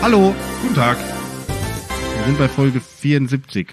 Hallo, Guten Tag. wir sind bei Folge 74.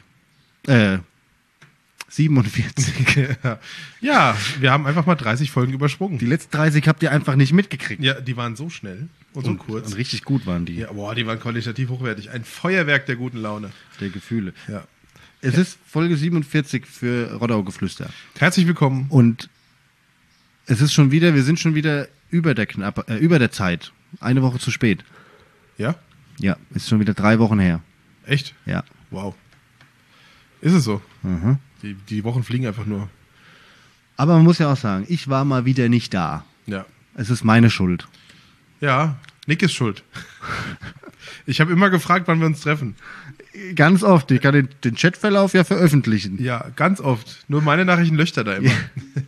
47. Ja, wir haben einfach mal 30 Folgen übersprungen. Die letzten 30 habt ihr einfach nicht mitgekriegt. Ja, die waren so schnell und so kurz. Und richtig gut waren die, Ja, boah, die waren qualitativ hochwertig. Ein Feuerwerk der guten Laune. der Gefühle. Ja. Es ist Folge 47 für Roddau-Geflüster. Herzlich willkommen. Und es ist schon wieder, wir sind schon wieder über der Zeit. Eine Woche zu spät. Ja? Ja, ist schon wieder 3 Wochen her. Echt? Ja. Wow. Ist es so? Mhm. Die Wochen fliegen einfach nur. Aber man muss ja auch sagen, ich war mal wieder nicht da. Ja. Es ist meine Schuld. Ja, Nick ist schuld. Ich habe immer gefragt, wann wir uns treffen. Ganz oft. Ich kann den Chatverlauf ja veröffentlichen. Ja, ganz oft. Nur meine Nachrichten löscht er da immer.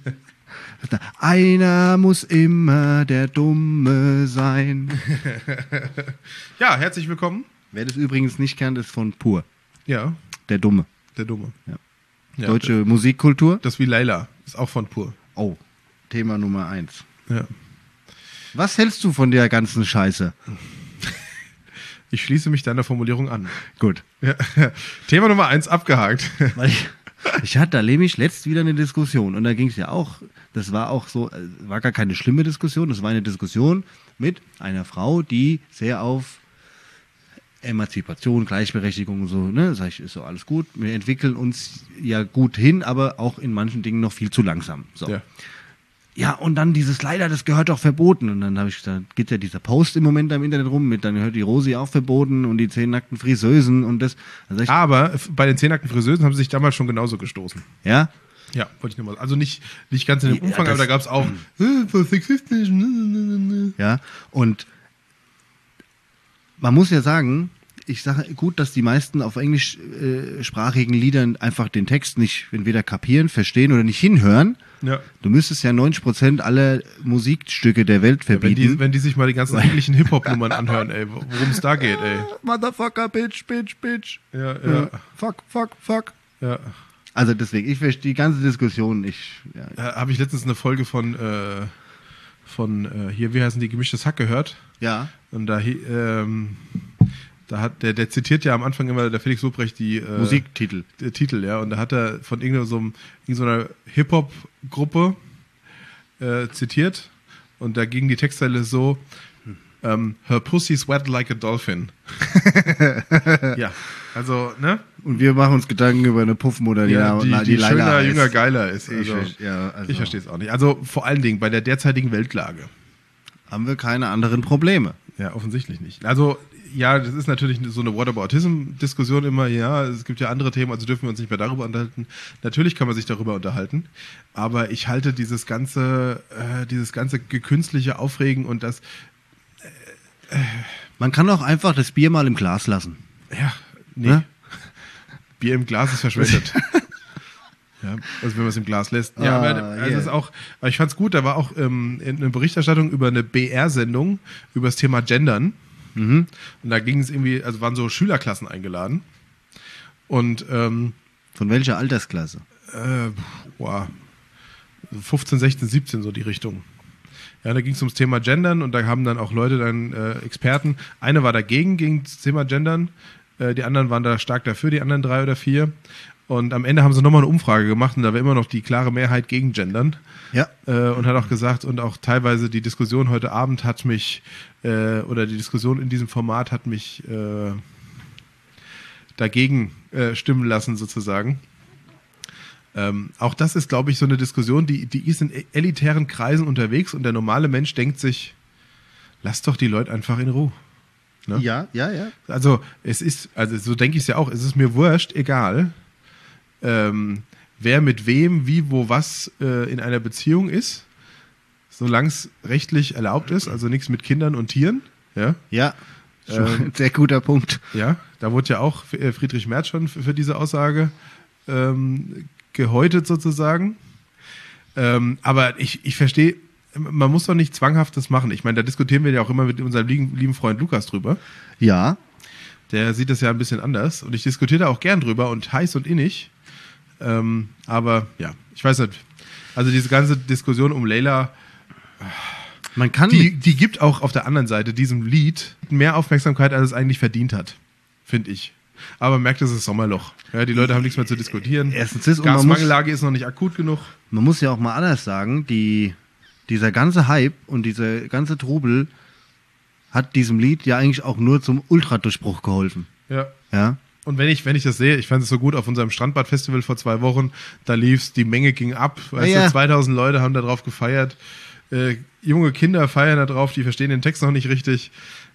Einer muss immer der Dumme sein. Ja, herzlich willkommen. Wer das übrigens nicht kennt, ist von Pur. Ja, Der Dumme. der Dumme. Ja. Ja, Deutsche Musikkultur. Das wie Leila. Ist auch von Pur. Oh, Thema Nummer 1. Ja. Was hältst du von der ganzen Scheiße? Ich schließe mich deiner Formulierung an. Gut. Ja. Thema Nummer 1 abgehakt. Weil ich hatte da nämlich letzt wieder eine Diskussion und da ging es ja auch, das war auch so, war gar keine schlimme Diskussion, das war eine Diskussion mit einer Frau, die sehr auf Emanzipation, Gleichberechtigung und so, ne, sag ich, ist so alles gut, wir entwickeln uns ja gut hin, aber auch in manchen Dingen noch viel zu langsam. So. Ja. Ja, und dann dieses leider, das gehört doch verboten. Und dann habe ich gesagt, geht ja dieser Post im Moment da im Internet rum, mit dann gehört die Rosi auch verboten und die 10 nackten Friseusen und das. Dann sag ich, Aber bei den 10 nackten Friseusen haben sie sich damals schon genauso gestoßen. ja, Ja, wollte ich nur mal. Also nicht ganz in dem Ja, Umfang, das- aber da gab es auch so sexistisch. ja. Und man muss ja sagen, ich sage gut, dass die meisten auf englischsprachigen Liedern einfach den Text nicht entweder kapieren, verstehen oder nicht hinhören. Ja. Du müsstest ja 90% aller Musikstücke der Welt verbieten. Wenn die sich mal die ganzen englischen Hip-Hop-Nummern anhören, ey, worum es da geht, ey. Motherfucker, bitch, bitch, bitch. Ja. Fuck, fuck, fuck. Ja. Also deswegen, ich verstehe die ganze Diskussion nicht. Ja. Habe ich letztens eine Folge von hier, wie heißen die, Gemischtes Hack gehört. Ja. Und da hat der zitiert ja am Anfang immer der Felix Lobrecht die Musiktitel. Titel, ja. Und da hat er von irgendeiner Hip-Hop-Gruppe zitiert. Und da ging die Textzeile so: Her pussy sweat like a dolphin. Ja, also, ne? Und wir machen uns Gedanken über eine Puffmutter, die die Laila schöner, heißt. jünger, geiler ist. Ich Also, also ich verstehe es auch nicht. Also vor allen Dingen bei der derzeitigen Weltlage. haben wir keine anderen Probleme. Ja, offensichtlich nicht. Also, ja, das ist natürlich so eine Whataboutism-Diskussion immer. Ja, es gibt ja andere Themen, also dürfen wir uns nicht mehr darüber unterhalten. Natürlich kann man sich darüber unterhalten, aber ich halte dieses ganze gekünstliche Aufregen und das, Man kann auch einfach das Bier mal im Glas lassen. ja, nee. Ne? Bier im Glas ist verschwendet. Ja, also wenn man es im Glas lässt. Ja, aber yeah. es ist auch, aber ich fand's gut, da war auch eine Berichterstattung über eine BR-Sendung über das Thema Gendern. Und da ging es irgendwie, also waren so Schülerklassen eingeladen. Und Von welcher Altersklasse? 15, 16, 17 so die Richtung. Ja, da ging es ums Thema Gendern und da haben dann auch Leute, Experten, eine war dagegen, gegen das Thema Gendern, die anderen waren da stark dafür, die anderen 3 oder 4. Und am Ende haben sie nochmal eine Umfrage gemacht und da war immer noch die klare Mehrheit gegen Gendern. Ja. Und hat auch gesagt, und auch teilweise die Diskussion heute Abend hat mich, oder die Diskussion in diesem Format hat mich dagegen stimmen lassen, sozusagen. Auch das ist, glaube ich, so eine Diskussion, die ist in elitären Kreisen unterwegs und der normale Mensch denkt sich, lass doch die Leute einfach in Ruhe. Ne? Ja. Also so denke ich es ja auch, es ist mir wurscht, egal, wer mit wem, wie, wo, was in einer Beziehung ist, solange es rechtlich erlaubt ist, also nichts mit Kindern und Tieren. Ja, Ja. Sehr guter Punkt. ja, da wurde ja auch Friedrich Merz schon für diese Aussage gehäutet sozusagen. Aber ich verstehe, man muss doch nicht Zwanghaftes machen. Ich meine, da diskutieren wir ja auch immer mit unserem lieben Freund Lukas drüber. Ja. Der sieht das ja ein bisschen anders und ich diskutiere da auch gern drüber und heiß und innig. Aber ja, ich weiß nicht. Also diese ganze Diskussion um Leila. Man kann die gibt auch auf der anderen Seite diesem Lied mehr Aufmerksamkeit, als es eigentlich verdient hat, finde ich. Aber man merkt, es ist Sommerloch. Ja, die Leute haben nichts mehr zu diskutieren. Erstens ist, und man muss, Gasmangellage ist noch nicht akut genug. man muss ja auch mal anders sagen, dieser ganze Hype und dieser ganze Trubel hat diesem Lied ja eigentlich auch nur zum Ultradurchbruch geholfen. Ja. Ja. Und wenn ich das sehe, ich fand es so gut auf unserem Strandbad-Festival vor 2 Wochen, da lief's, die Menge ging ab, weißt du, 2000 Leute haben da drauf gefeiert, junge Kinder feiern da drauf, die verstehen den Text noch nicht richtig,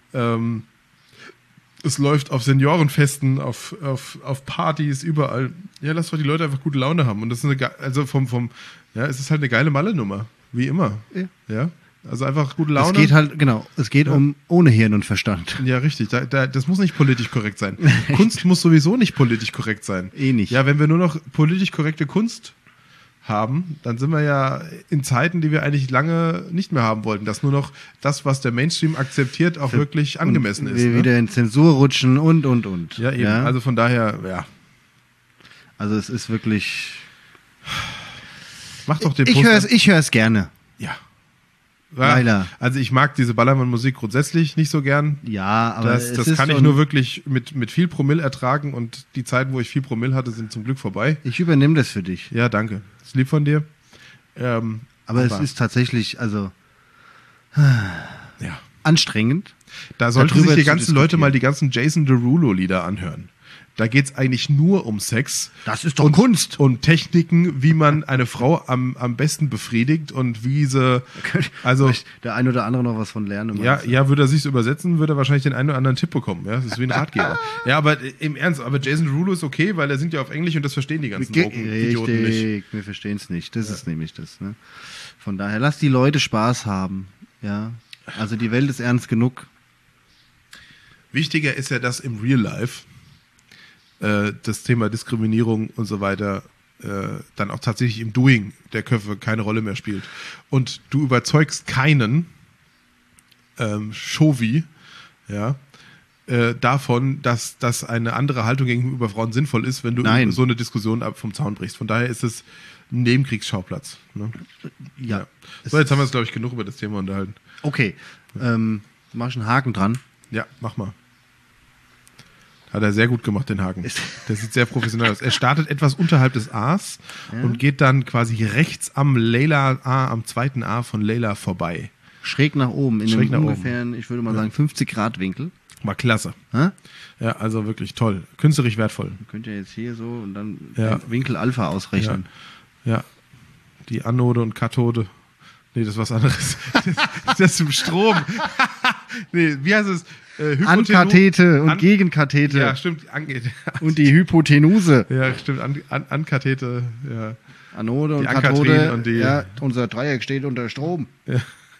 es läuft auf Seniorenfesten, auf Partys, überall. Ja, lass doch die Leute einfach gute Laune haben. Und das ist es ist halt eine geile Malle-Nummer, wie immer. Ja. Also einfach gute Laune. Es geht um ohne Hirn und Verstand. Ja, richtig. Das muss nicht politisch korrekt sein. Kunst muss sowieso nicht politisch korrekt sein. Nicht. Ja, wenn wir nur noch politisch korrekte Kunst haben, dann sind wir ja in Zeiten, die wir eigentlich lange nicht mehr haben wollten. Dass nur noch das, was der Mainstream akzeptiert, auch wirklich angemessen ist. Wir wieder in Zensur rutschen und. Ja, eben. Ja? Also von daher, ja. Also es ist wirklich... Mach doch den Post. Ich höre es gerne. Ja. Weiler. Also ich mag diese Ballermann-Musik grundsätzlich nicht so gern. Ja, aber das kann ich nur wirklich mit viel Promille ertragen und die Zeiten, wo ich viel Promille hatte, sind zum Glück vorbei. Ich übernehme das für dich. Ja, danke. Das ist lieb von dir. Aber es ist tatsächlich, also ja, anstrengend. Da sollten sich die ganzen Leute mal die ganzen Jason Derulo-Lieder anhören. Da geht es eigentlich nur um Sex. Das ist doch Kunst. Und Techniken, wie man eine Frau am besten befriedigt und wie sie. Also der ein oder andere noch was von lernen. Ja, würde er sich's übersetzen, würde er wahrscheinlich den einen oder anderen Tipp bekommen. Ja, das ist wie ein Ratgeber. Ja, aber im Ernst, aber Jason Derulo ist okay, weil er singt ja auf Englisch und das verstehen die ganzen Idioten nicht. Wir verstehen es nicht. Das ist nämlich das. Ne? Von daher, lass die Leute Spaß haben. Ja, also die Welt ist ernst genug. Wichtiger ist ja, dass im Real Life das Thema Diskriminierung und so weiter dann auch tatsächlich im Doing der Köpfe keine Rolle mehr spielt. Und du überzeugst keinen Chauvi, ja, davon, dass eine andere Haltung gegenüber Frauen sinnvoll ist, wenn du so eine Diskussion vom Zaun brichst. Von daher ist es ein Nebenkriegsschauplatz. Ne? Ja. So, jetzt haben wir uns, glaube ich, genug über das Thema unterhalten. Okay. Mach ich einen Haken dran? Ja, mach mal. Hat er sehr gut gemacht, den Haken. Der sieht sehr professionell aus. Er startet etwas unterhalb des A's und geht dann quasi rechts am zweiten A von Leila vorbei. Schräg nach oben, in einem ungefähren, ich würde mal sagen, 50 Grad Winkel. War klasse. Hä? Ja, also wirklich toll. Künstlerisch wertvoll. Man könnte ja jetzt hier so und dann Winkel Alpha ausrechnen. Ja. Die Anode und Kathode. Nee, das ist was anderes. Das ist im Strom. Nee, wie heißt es? Ankathete und Gegenkathete. Ja, stimmt. Und die Hypotenuse. Ja, stimmt. Ankathete, ja. Anode und die Kathode. Und die, unser Dreieck steht unter Strom. Ja.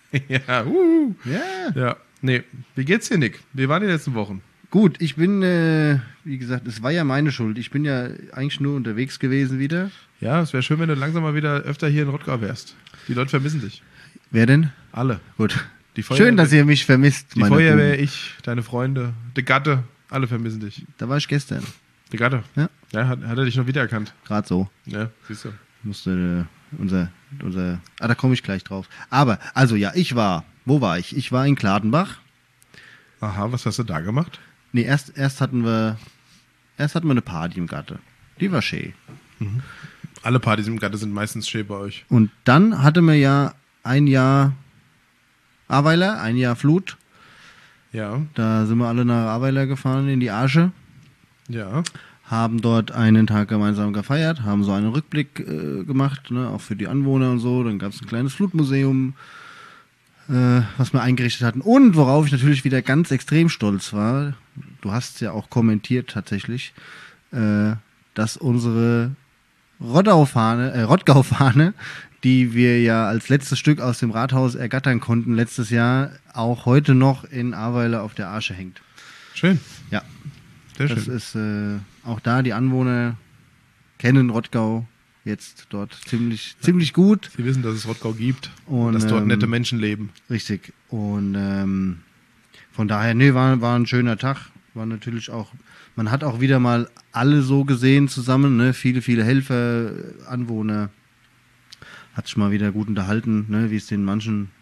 Ja. Nee, wie geht's dir, Nick? Wie waren die letzten Wochen? Gut, ich bin, wie gesagt, es war ja meine Schuld. Ich bin ja eigentlich nur unterwegs gewesen wieder. Ja, es wäre schön, wenn du langsam mal wieder öfter hier in Rottgau wärst. Die Leute vermissen dich. Wer denn? Alle. Gut. Schön, dass ihr mich vermisst. Die Feuerwehr, ich, deine Freunde, der Gatte, alle vermissen dich. Da war ich gestern. Der Gatte? Ja. Ja, hat er dich noch wiedererkannt? Gerade so. Ja, siehst du. Musste da komme ich gleich drauf. Aber, also ja, wo war ich? Ich war in Gladenbach. Aha, was hast du da gemacht? Nee, erst hatten wir eine Party im Gatte. Die war schön. Mhm. Alle Partys im Gatte sind meistens schön bei euch. Und dann hatten wir ja ein Jahr Aweiler, ein Jahr Flut. Ja. Da sind wir alle nach Aweiler gefahren in die Arsche. Ja. Haben dort einen Tag gemeinsam gefeiert, haben so einen Rückblick gemacht, ne, auch für die Anwohner und so. Dann gab es ein kleines Flutmuseum, was wir eingerichtet hatten. Und worauf ich natürlich wieder ganz extrem stolz war, du hast es ja auch kommentiert tatsächlich, dass unsere Rottgau-Fahne, die wir ja als letztes Stück aus dem Rathaus ergattern konnten letztes Jahr, auch heute noch in Aweiler auf der Arsche hängt. Schön. Ja. Sehr schön. Das ist auch da, die Anwohner kennen Rottgau jetzt dort ziemlich gut. Sie wissen, dass es Rottgau gibt und dass dort nette Menschen leben. Richtig. Und von daher, war ein schöner Tag. War natürlich auch, man hat auch wieder mal alle so gesehen zusammen, ne? Viele Helfer, Anwohner. Hat sich mal wieder gut unterhalten, ne? Wie es den manchen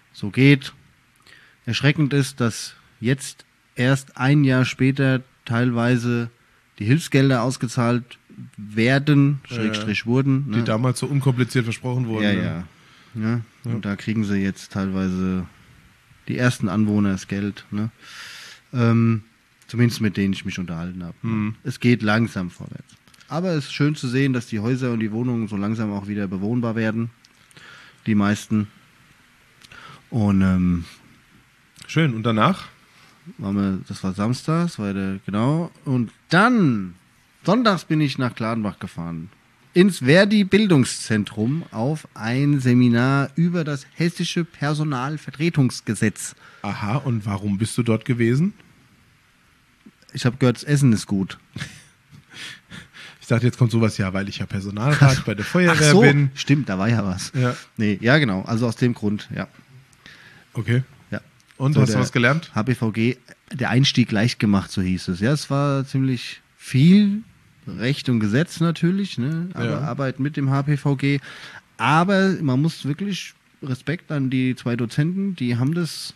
so geht. Erschreckend ist, dass jetzt erst ein Jahr später teilweise die Hilfsgelder ausgezahlt werden, Schrägstrich wurden. Ne? Die damals so unkompliziert versprochen wurden. Ja, ne? ja. Und da kriegen sie jetzt teilweise die ersten Anwohner das Geld. Ne? Zumindest mit denen ich mich unterhalten habe. Es geht langsam vorwärts. Aber es ist schön zu sehen, dass die Häuser und die Wohnungen so langsam auch wieder bewohnbar werden. Die meisten. Und Schön. Und danach? das war Samstags, genau. Und dann, sonntags bin ich nach Gladenbach gefahren. Ins Verdi-Bildungszentrum auf ein Seminar über das hessische Personalvertretungsgesetz. Aha, und warum bist du dort gewesen? Ich habe gehört, das Essen ist gut. Ich dachte, jetzt kommt sowas, ja, weil ich ja Personalrat bei der Feuerwehr Ach so, bin. stimmt, da war ja was. Ja. Nee, ja genau, also aus dem Grund, ja. Okay. Ja. Und, So, hast du der was gelernt? HBVG, der Einstieg leicht gemacht, so hieß es. Ja, es war ziemlich viel Recht und Gesetz natürlich, ne? Aber Ja. Arbeit mit dem HBVG. Aber man muss wirklich Respekt an die 2 Dozenten, die haben das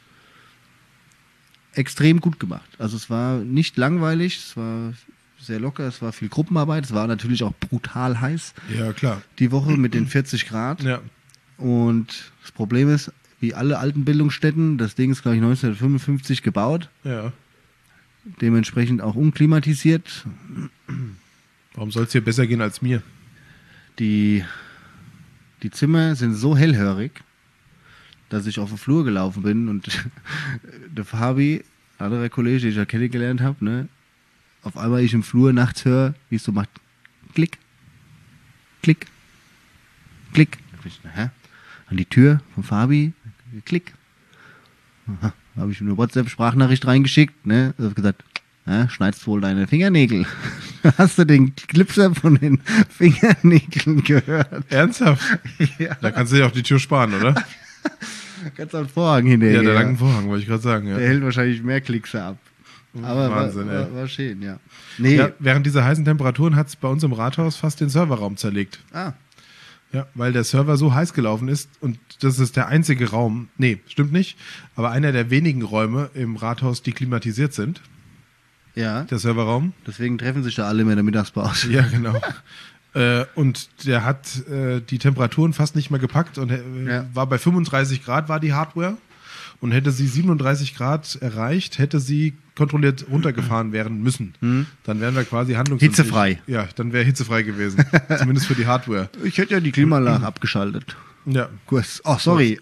extrem gut gemacht. Also es war nicht langweilig, es war sehr locker, es war viel Gruppenarbeit, es war natürlich auch brutal heiß Ja, klar. die Woche mit den 40 Grad. Ja. Und das Problem ist, wie alle alten Bildungsstätten, das Ding ist, glaube ich, 1955 gebaut, Ja. dementsprechend auch unklimatisiert. Warum soll es dir besser gehen als mir? Die Zimmer sind so hellhörig, dass ich auf den Flur gelaufen bin und der Fabi, anderer Kollege, den ich ja kennengelernt habe, ne, auf einmal ich im Flur nachts höre, wie es so macht, klick, klick, klick. Hä? An die Tür von Fabi, klick. Aha, habe ich eine WhatsApp-Sprachnachricht reingeschickt, ne, habe gesagt, schneidest wohl deine Fingernägel. Hast du den Clipser von den Fingernägeln gehört? Ernsthaft? Ja. Da kannst du dir auch die Tür sparen, oder? Ganz am Vorhang hinterher. Ja, der langen Vorhang, wollte ich gerade sagen. Ja. Der hält wahrscheinlich mehr Klicks ab. Aber Wahnsinn, war schön, ja. Nee, Ja, während dieser heißen Temperaturen hat es bei uns im Rathaus fast den Serverraum zerlegt. Ja, weil der Server so heiß gelaufen ist und das ist der einzige Raum, nee, stimmt nicht, aber einer der wenigen Räume im Rathaus, die klimatisiert sind, ja, der Serverraum. deswegen treffen sich da alle immer in der Mittagspause. Ja, genau. Und der hat die Temperaturen fast nicht mehr gepackt und Ja. war bei 35 Grad war die Hardware und hätte sie 37 Grad erreicht, hätte sie kontrolliert runtergefahren werden müssen. Dann wären wir quasi handlungsunfähig. Hitzefrei. Ja, dann wäre hitzefrei gewesen. Zumindest für die Hardware. Ich hätte ja die Klimaanlage abgeschaltet. Ja. Kurz. Oh, sorry.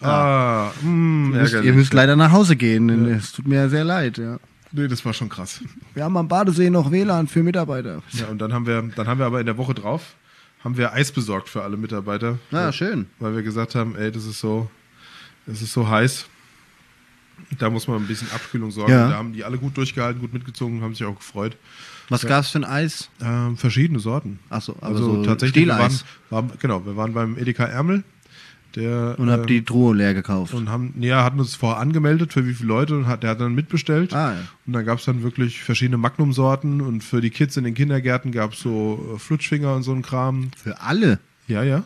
Ihr müsst leider nach Hause gehen. Denn es tut mir ja sehr leid. Ja. Nee, das war schon krass. Wir haben am Badesee noch WLAN für Mitarbeiter. Ja, und dann haben wir aber in der Woche drauf, haben wir Eis besorgt für alle Mitarbeiter. Ja, schön. Weil wir gesagt haben, ey, das ist so heiß. Da muss man ein bisschen Abkühlung sorgen. Ja. Da haben die alle gut durchgehalten, gut mitgezogen, haben sich auch gefreut. Was gab's für ein Eis? Verschiedene Sorten. Achso, aber Also so tatsächlich, Stieleis. wir waren beim Edeka Ärmel. Und habt die Truhe leer gekauft. Und hatten uns vorher angemeldet, für wie viele Leute, und der hat dann mitbestellt. Ja. Und dann gab es dann wirklich verschiedene Magnum-Sorten und für die Kids in den Kindergärten gab es so Flutschfinger und so ein Kram. Für alle? Ja.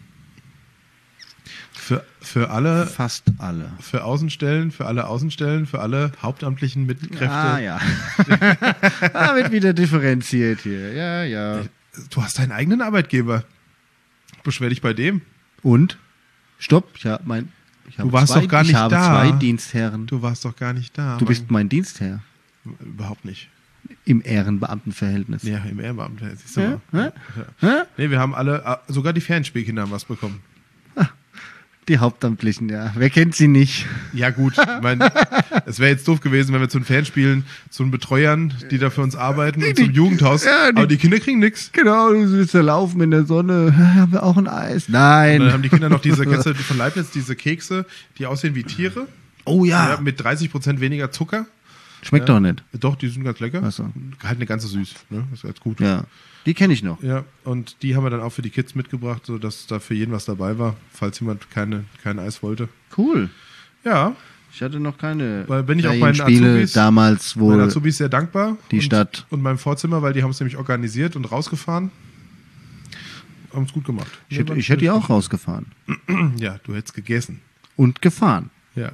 Für alle, Fast alle. für Außenstellen, für alle Außenstellen, für alle hauptamtlichen Mitkräfte. Ja. Wird wieder differenziert hier. Ja. Du hast deinen eigenen Arbeitgeber. Beschwer dich bei dem. Und? Stopp, ich habe Du warst doch gar nicht habe da. 2 Dienstherren. Du warst doch gar nicht da. Du bist mein Dienstherr. Überhaupt nicht. Im Ehrenbeamtenverhältnis. Ja, im Ehrenbeamten. Siehst du Ja? mal. Hä? Nee, wir haben alle, sogar die Ferienspielkinder haben was bekommen. Die Hauptamtlichen, ja. Wer kennt sie nicht? Ja gut, ich meine, es wäre jetzt doof gewesen, wenn wir zu den Fanspielen, zu den Betreuern, die da für uns arbeiten und zum Jugendhaus, Ja, aber die Kinder kriegen nichts. Genau, du sitzt da laufen in der Sonne. Haben wir auch ein Eis? Und dann Nein. haben die Kinder noch diese Kette von Leibniz, diese Kekse, die aussehen wie Tiere, Oh ja. mit 30% weniger Zucker. Schmeckt doch nicht. Doch, die sind ganz lecker. Ach so. Halt eine ganze süß, ne? Das ist ganz gut. Ja. Die kenne ich noch. Ja, und die haben wir dann auch für die Kids mitgebracht, sodass da für jeden was dabei war, falls jemand kein Eis wollte. Cool. Ja, Ich hatte noch keine Weil bin ich auch meinen Spiele Azubis- damals, wo meinen Azubis sehr dankbar. die Stadt. Und meinem Vorzimmer, weil die haben es nämlich organisiert und rausgefahren. Haben es gut gemacht. ich hätte die auch rausgefahren. Ja, du hättest gegessen. Und gefahren. Ja.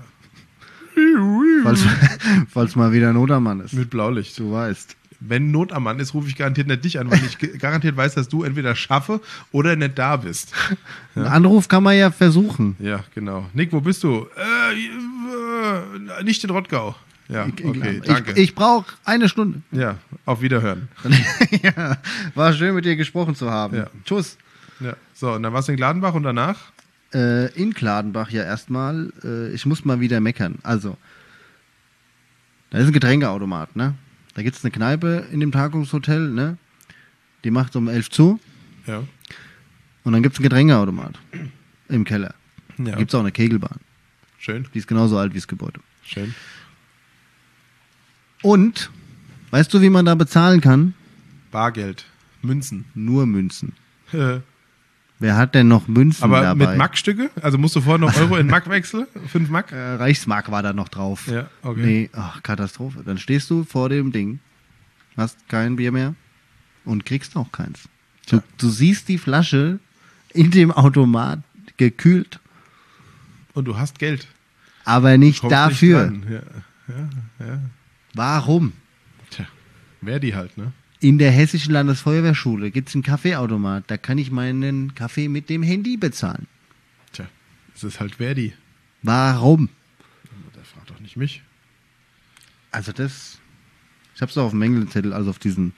Falls mal wieder Not am Mann ist. Mit Blaulicht. Du weißt. Wenn Not am Mann ist, rufe ich garantiert nicht dich an, weil ich garantiert weiß, dass du entweder schaffe oder nicht da bist. Einen Anruf kann man ja versuchen. Ja, genau. Nick, wo bist du? Nicht in Rottgau. Ja, okay, danke. Ich brauche eine Stunde. Ja, auf Wiederhören. Ja, war schön mit dir gesprochen zu haben. Ja. Tschüss. Ja. So, und dann warst du in Gladenbach und danach? In Gladenbach ja erstmal. Ich muss mal wieder meckern. Also, da ist ein Getränkeautomat, ne? Da gibt es eine Kneipe in dem Tagungshotel, ne? Die macht um 11 zu. Ja. Und dann gibt es einen Getränkeautomat im Keller. Ja. Da gibt es auch eine Kegelbahn. Schön, Die ist genauso alt wie das Gebäude. schön. Und, weißt du, wie man da bezahlen kann? Bargeld, Münzen. Nur Münzen. Wer hat denn noch Münzen Aber dabei? mit Mack-Stücke? Also musst du vorher noch Euro in Mack wechseln? 5 Mack? Reichsmark war da noch drauf. Ja, okay. Nee, ach, Katastrophe. Dann stehst du vor dem Ding, hast kein Bier mehr und kriegst auch keins. Du siehst die Flasche in dem Automat gekühlt, Und du hast Geld. aber nicht Kommst dafür. nicht dran. Ja. Warum? Tja, Verdi halt, ne? In der Hessischen Landesfeuerwehrschule gibt es einen Kaffeeautomat. Da kann ich meinen Kaffee mit dem Handy bezahlen. Tja, es ist halt Verdi. Warum? Der fragt doch nicht mich. Also ich hab's doch auf dem Mängelzettel, also auf diesen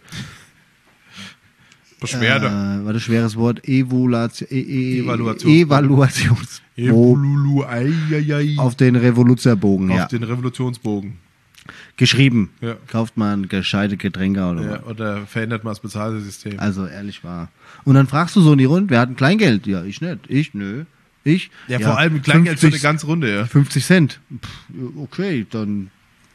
Beschwerde. war das schweres Wort, Evaluationsbogen. Evaluationsbogen. Ei. Auf den Revoluzerbogen, Auf ja. den Revolutionsbogen. Geschrieben. Ja. Kauft man gescheite Getränke oder Ja, oder verändert mal das Bezahlsystem. Also ehrlich wahr. Und dann fragst du so in die Runde, wer hat ein Kleingeld? Ja, ich nicht. Ich, nö. Ich? Ja, vor allem mit Kleingeld für 50 eine ganze Runde, ja. 50 Cent. Okay, dann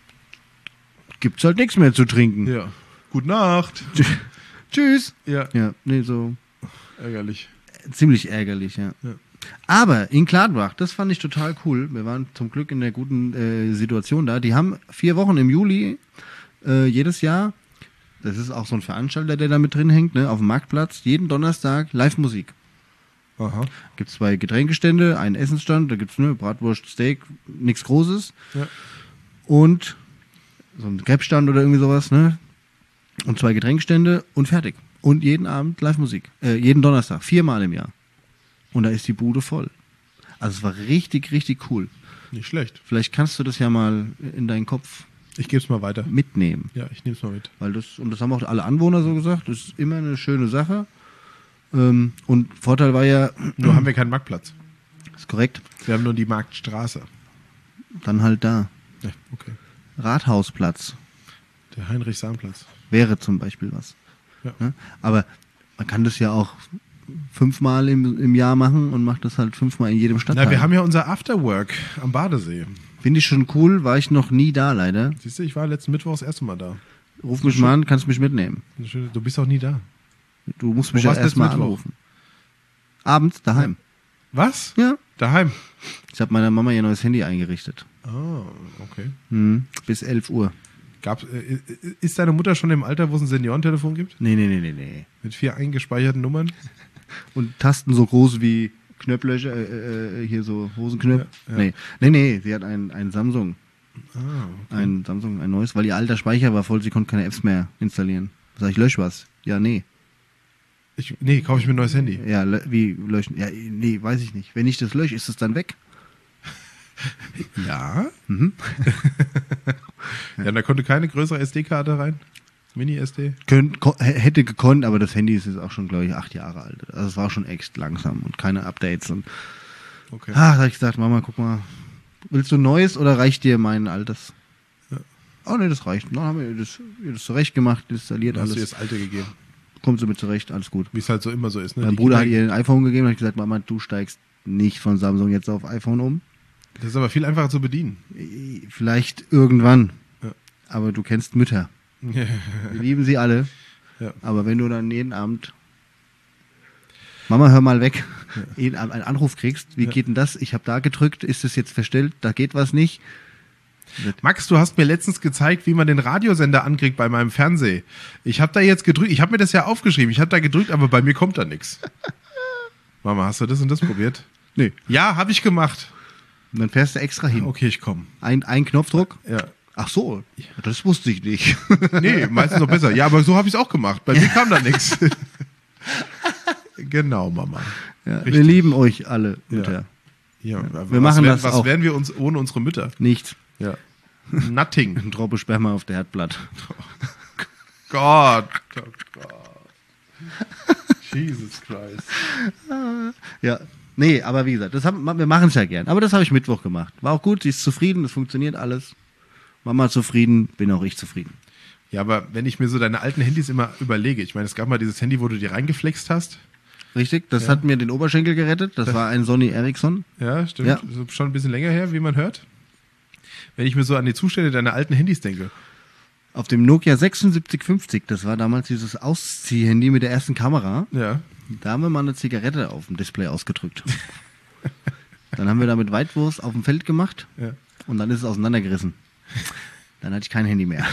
gibt's halt nichts mehr zu trinken. Ja. Gute Nacht. Tschüss. Ja, Ja, nee, so ärgerlich. ziemlich ärgerlich, ja. Ja. Aber in Gladbach, das fand ich total cool. Wir waren zum Glück in der guten Situation da. Die haben 4 Wochen im Juli jedes Jahr, das ist auch so ein Veranstalter, der da mit drin hängt, ne, auf dem Marktplatz, jeden Donnerstag Live-Musik. Aha. Gibt 2 Getränkestände, einen Essensstand, da gibt's Bratwurst, Steak, nichts Großes. Ja. Und so ein Crepe-Stand oder irgendwie sowas, ne? Und 2 Getränkestände und fertig. Und jeden Abend Live-Musik. Jeden Donnerstag, 4-mal im Jahr. Und da ist die Bude voll. Also es war richtig, richtig cool. Nicht schlecht. Vielleicht kannst du das ja mal in deinen Kopf Ich gebe es mal weiter. mitnehmen. Ja, ich nehme es mal mit. Weil das haben auch alle Anwohner so gesagt, das ist immer eine schöne Sache. Und Vorteil war ja, Nur haben wir keinen Marktplatz. ist korrekt, Wir haben nur die Marktstraße. dann halt da. Ja, okay. Rathausplatz Der Heinrich-Sahn-Platz. wäre zum Beispiel was. Ja. Ne? Aber man kann das ja auch 5-mal im Jahr machen und macht das halt 5-mal in jedem Stadtteil. Na, wir haben ja unser Afterwork am Badesee. Finde ich schon cool, war ich noch nie da leider. Siehst du, ich war letzten Mittwoch das erste Mal da. Ruf mich mal an, kannst mich mitnehmen. Du bist auch nie da. Du musst Wo mich ja warst du erstmal letzten Mittwoch? anrufen. Abends daheim. Was? Ja. Daheim? Ich habe meiner Mama ihr neues Handy eingerichtet. Ah, okay. Bis 11 Uhr. Ist deine Mutter schon im Alter, wo es ein Seniorentelefon gibt? Nee. Mit 4 eingespeicherten Nummern? Und Tasten so groß wie Knöpflöcher, hier so Hosenknöpfe. Ja, ja. Nee, sie hat ein Samsung. Ah, Ein Samsung, ein neues, weil ihr alter Speicher war voll, sie konnte keine Apps mehr installieren. Sag ich, lösch was. Ja, nee. Nee, kaufe ich mir ein neues Handy. Ja, wie löschen? Ja, nee, weiß ich nicht. Wenn ich das lösche, ist es dann weg? Ja. Ja, da konnte keine größere SD-Karte rein. Mini-SD. Hätte gekonnt, aber das Handy ist jetzt auch schon, glaube ich, 8 Jahre alt. Also es war schon echt langsam und keine Updates. Und Okay. da habe ich gesagt, Mama, guck mal, willst du ein neues oder reicht dir mein altes? Ja. Oh nee, das reicht. Dann haben wir das zurecht gemacht, installiert, Dann hast du ihr alles. das alte gegeben. Kommt sie mit zurecht, alles gut. Wie es halt so immer so ist. Ne? Mein Die Bruder hat Kinder- ihr ein iPhone gegeben und hat gesagt, Mama, du steigst nicht von Samsung jetzt auf iPhone um. Das ist aber viel einfacher zu bedienen. Vielleicht irgendwann. Ja. Aber du kennst Mütter. Wir lieben sie alle. Ja. Aber wenn du dann jeden Abend Mama, hör mal weg, jeden Abend einen Anruf kriegst, wie geht denn das? Ich habe da gedrückt, ist es jetzt verstellt, da geht was nicht. Max, du hast mir letztens gezeigt, wie man den Radiosender ankriegt bei meinem Fernseh. Ich habe da jetzt gedrückt, ich habe mir das ja aufgeschrieben, ich habe da gedrückt, aber bei mir kommt da nichts. Mama, hast du das und das probiert? Nee. Ja, habe ich gemacht. Und dann fährst du extra hin. Okay, ich komme. Ein Knopfdruck. Ja. Ach so, das wusste ich nicht. Nee, meistens noch besser. Ja, aber so habe ich es auch gemacht. Bei mir kam da nichts. Genau, Mama. Ja, Richtig. wir lieben euch alle, Mütter. Ja, Wir machen das was auch. wären wir uns ohne unsere Mütter? Nichts. Ja. Nothing. Ein Tropfen Sperma auf der Herdplatte. Gott. Oh Gott. Jesus Christ. Ja, nee, aber wie gesagt, wir machen es ja gern. Aber das habe ich Mittwoch gemacht. War auch gut, sie ist zufrieden, es funktioniert alles. Mama zufrieden, bin auch ich zufrieden. Ja, aber wenn ich mir so deine alten Handys immer überlege, ich meine, es gab mal dieses Handy, wo du dir reingeflext hast. Richtig, das hat mir den Oberschenkel gerettet. Das war ein Sony Ericsson. Ja, stimmt. Ja. So schon ein bisschen länger her, wie man hört. Wenn ich mir so an die Zustände deiner alten Handys denke. Auf dem Nokia 7650, das war damals dieses Ausziehhandy mit der ersten Kamera. Ja. Da haben wir mal eine Zigarette auf dem Display ausgedrückt. Dann haben wir damit Weitwurst auf dem Feld gemacht Ja. und dann ist es auseinandergerissen. Dann hatte ich kein Handy mehr.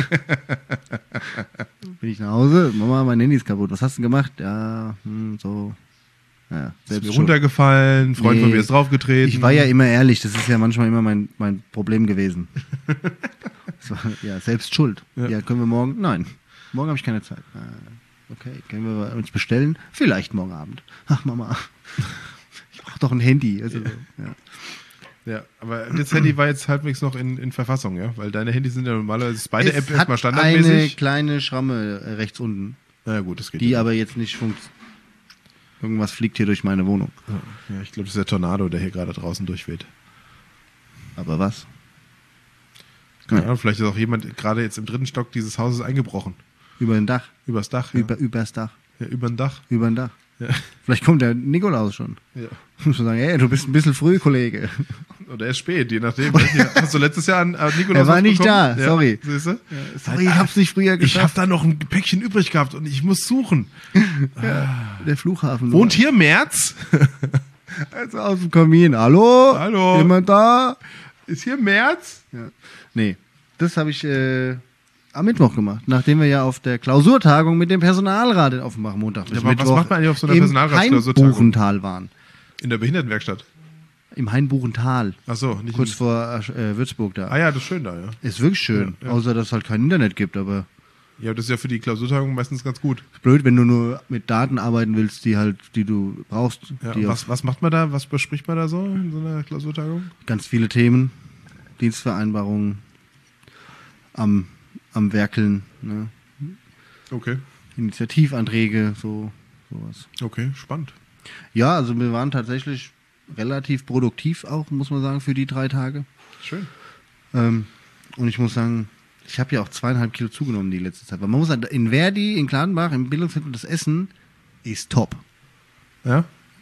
Bin ich nach Hause, Mama, mein Handy ist kaputt. Was hast du denn gemacht? Ja, so. Ja, Ist selbst mir schuld. runtergefallen, ein Freund von Nee. mir ist draufgetreten. Ich war ja immer ehrlich, das ist ja manchmal immer mein Problem gewesen. Das war, ja, selbst schuld. Ja. Ja, können wir morgen? Nein, morgen habe ich keine Zeit. Okay, können wir uns bestellen? Vielleicht morgen Abend. Ach Mama, ich brauche doch ein Handy. Also, ja. Ja, aber das Handy war jetzt halbwegs noch in Verfassung, ja? Weil deine Handys sind ja normalerweise beide Es App hat erstmal eine standardmäßig. kleine Schramme rechts unten, Na ja, gut, das geht. die ja. aber jetzt nicht funktioniert. Irgendwas fliegt hier durch meine Wohnung. Ja, ich glaube, das ist der Tornado, der hier gerade draußen durchweht. Aber was? Keine Ahnung, vielleicht ist auch jemand gerade jetzt im 3. Stock dieses Hauses eingebrochen. Über ein Dach. Übers Dach. Ja. Übers Dach. Ja, über ein Dach. Über ein Dach. Ja. Vielleicht kommt der Nikolaus schon. Ja. Muss man sagen, hey, du bist ein bisschen früh, Kollege. Oder er ist spät, je nachdem. Hast du letztes Jahr an Nikolaus Er war was nicht bekommen? da, sorry. Siehst du? Sorry, ich hab's nicht früher Ich geschafft. habe da noch ein Päckchen übrig gehabt und ich muss suchen. Der Flughafen. Wohnt hier Merz? Also aus dem Kamin. Hallo? Hallo? Jemand da? Ist hier Merz? Ja. Nee, das habe ich am Mittwoch gemacht, nachdem wir ja auf der Klausurtagung mit dem Personalrat auf dem Montag bis Ja, aber was Mittwoch macht man eigentlich auf so einer im Personalratsklausurtagung? Hainbuchental waren. In der Behindertenwerkstatt. Im Hainbuchental, Ach so, nicht kurz vor Würzburg da. Ah ja, das ist schön da, ja. Ist wirklich schön, Ja, ja. außer dass es halt kein Internet gibt, aber Ja, das ist ja für die Klausurtagung meistens ganz gut. ist blöd, wenn du nur mit Daten arbeiten willst, die du brauchst. Ja, die und was macht man da? Was bespricht man da so in so einer Klausurtagung? ganz viele Themen, Dienstvereinbarungen, am Werkeln, ne? Okay. Initiativanträge, sowas. Okay, spannend. Ja, also wir waren tatsächlich relativ produktiv auch, muss man sagen, für die 3 Tage. Schön. Und ich muss sagen, ich habe ja auch 2,5 Kilo zugenommen die letzte Zeit. Weil man muss sagen, in Verdi, in Gladenbach, im Bildungszentrum, das Essen ist top. Ja?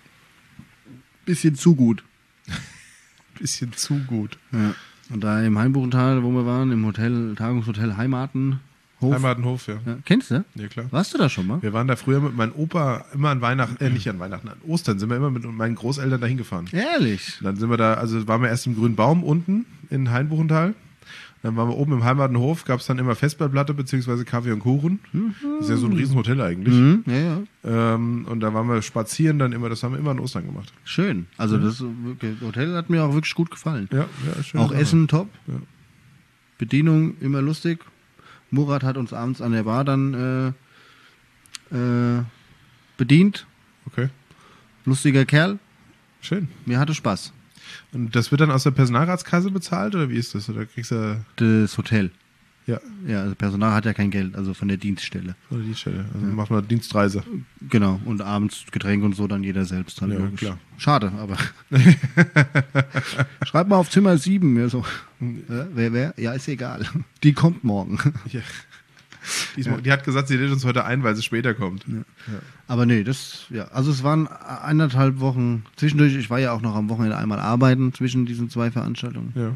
Bisschen zu gut. Bisschen zu gut. Ja. Und da im Hainbuchental, wo wir waren, im Hotel, Tagungshotel Heimatenhof. Heimatenhof, ja. Ja, kennst du? Ja, klar. Warst du da schon mal? Wir waren da früher mit meinem Opa immer an Weihnachten, nicht an Weihnachten, an Ostern sind wir immer mit meinen Großeltern dahin gefahren. Ehrlich? Dann sind wir da, also waren wir erst im Grünen Baum unten in Hainbuchental. Dann waren wir oben im Heimatenhof, gab es dann immer Festballplatte beziehungsweise Kaffee und Kuchen. Das ist ja so ein Riesenhotel eigentlich. Mhm, ja, ja. Und da waren wir spazieren dann immer, das haben wir immer an Ostern gemacht. Schön. Also das Hotel hat mir auch wirklich gut gefallen. Ja, ja, schön. Auch Essen top. Ja. Bedienung immer lustig. Murat hat uns abends an der Bar dann bedient. Okay, Lustiger Kerl. schön. Mir hatte Spaß. Und das wird dann aus der Personalratskasse bezahlt oder wie ist das? Oder kriegst du, Das Hotel. ja, Ja, also Personal hat ja kein Geld, also von der Dienststelle. oder die Stelle. Also macht man Dienstreise. Genau. Und abends Getränke und so dann jeder selbst. Halt Ja, logisch. klar. Schade, aber. Schreib mal auf Zimmer 7. Ja, so. Wer? Ja, ist egal. Die kommt morgen. Ja. Die hat gesagt, sie lädt uns heute ein, weil sie später kommt. Ja. Aber nee, also es waren 1,5 Wochen zwischendurch. Ich war ja auch noch am Wochenende einmal arbeiten zwischen diesen 2 Veranstaltungen. Ja.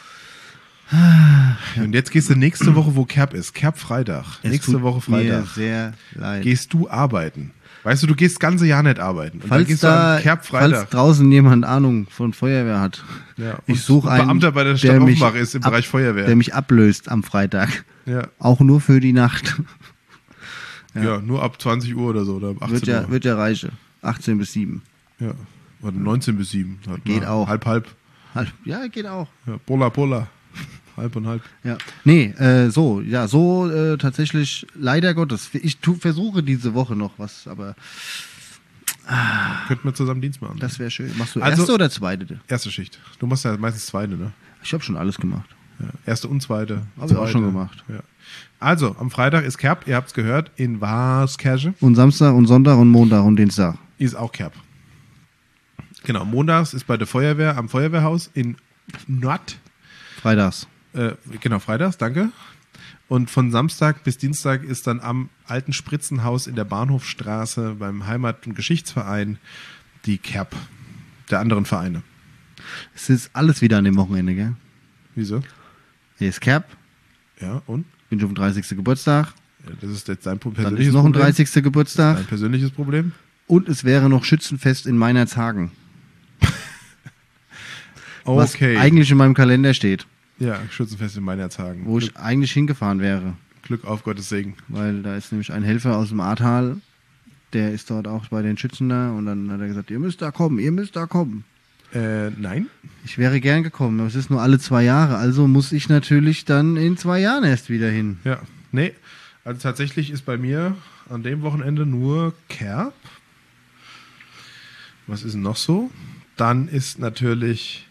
Und jetzt gehst du nächste Woche, wo Kerb ist. Kerb Freitag. Es Nächste tut Woche mir Freitag. sehr leid. Gehst du arbeiten. Weißt du gehst das ganze Jahr nicht arbeiten. Und dann Falls, gehst du an Kerb falls Freitag. draußen jemand Ahnung von Feuerwehr hat, Ja. ich suche einen, Beamter bei der Stadt der mich Offenbach ist im Bereich Feuerwehr. der mich ablöst am Freitag. Ja. Auch nur für die Nacht. Ja. Nur ab 20 Uhr oder so. Oder ab 18 Wird ja reichen. 18 bis 7. Uhr. Ja. Oder 19 bis 7. Halt Geht mal auch. Halb. Halb. Ja, geht auch. Ja, Pola. Halb und halb. Ja. Nee, so tatsächlich, leider Gottes. Ich versuche diese Woche noch was, aber Könnten wir zusammen Dienst machen. das wäre schön. Machst du Also- erste oder zweite? Erste Schicht. Du machst ja meistens zweite, ne? Ich habe schon alles gemacht. Ja. Erste und zweite. Hab ich auch schon gemacht. Ja. Also, am Freitag ist Kerb, ihr habt es gehört, in Waaskirche Und Samstag und Sonntag und Montag und Dienstag. ist auch Kerb. Genau, montags ist bei der Feuerwehr am Feuerwehrhaus in Nord. Freitags. Genau, freitags, danke. Und von Samstag bis Dienstag ist dann am alten Spritzenhaus in der Bahnhofstraße beim Heimat- und Geschichtsverein die Kerb der anderen Vereine. Es ist alles wieder an dem Wochenende, gell? Wieso? Hier ist Kerb, Ja, und? bin schon auf dem 30. Geburtstag. Ja, das ist jetzt dein Dann persönliches ist noch ein Problem. 30. Geburtstag. Dein persönliches Problem. Und es wäre noch Schützenfest in Meinerzhagen. Was Okay. eigentlich in meinem Kalender steht, Ja, Schützenfest in Meinerzhagen. wo ich eigentlich hingefahren wäre. Glück auf, Gottes Segen. Weil da ist nämlich ein Helfer aus dem Ahrtal, der ist dort auch bei den Schützen da. Und dann hat er gesagt, ihr müsst da kommen, ihr müsst da kommen. Nein. Ich wäre gern gekommen, aber es ist nur alle 2 Jahre. Also muss ich natürlich dann in 2 Jahren erst wieder hin. Ja. Nee. Also tatsächlich ist bei mir an dem Wochenende nur Kerb. Was ist denn noch so? Dann ist natürlich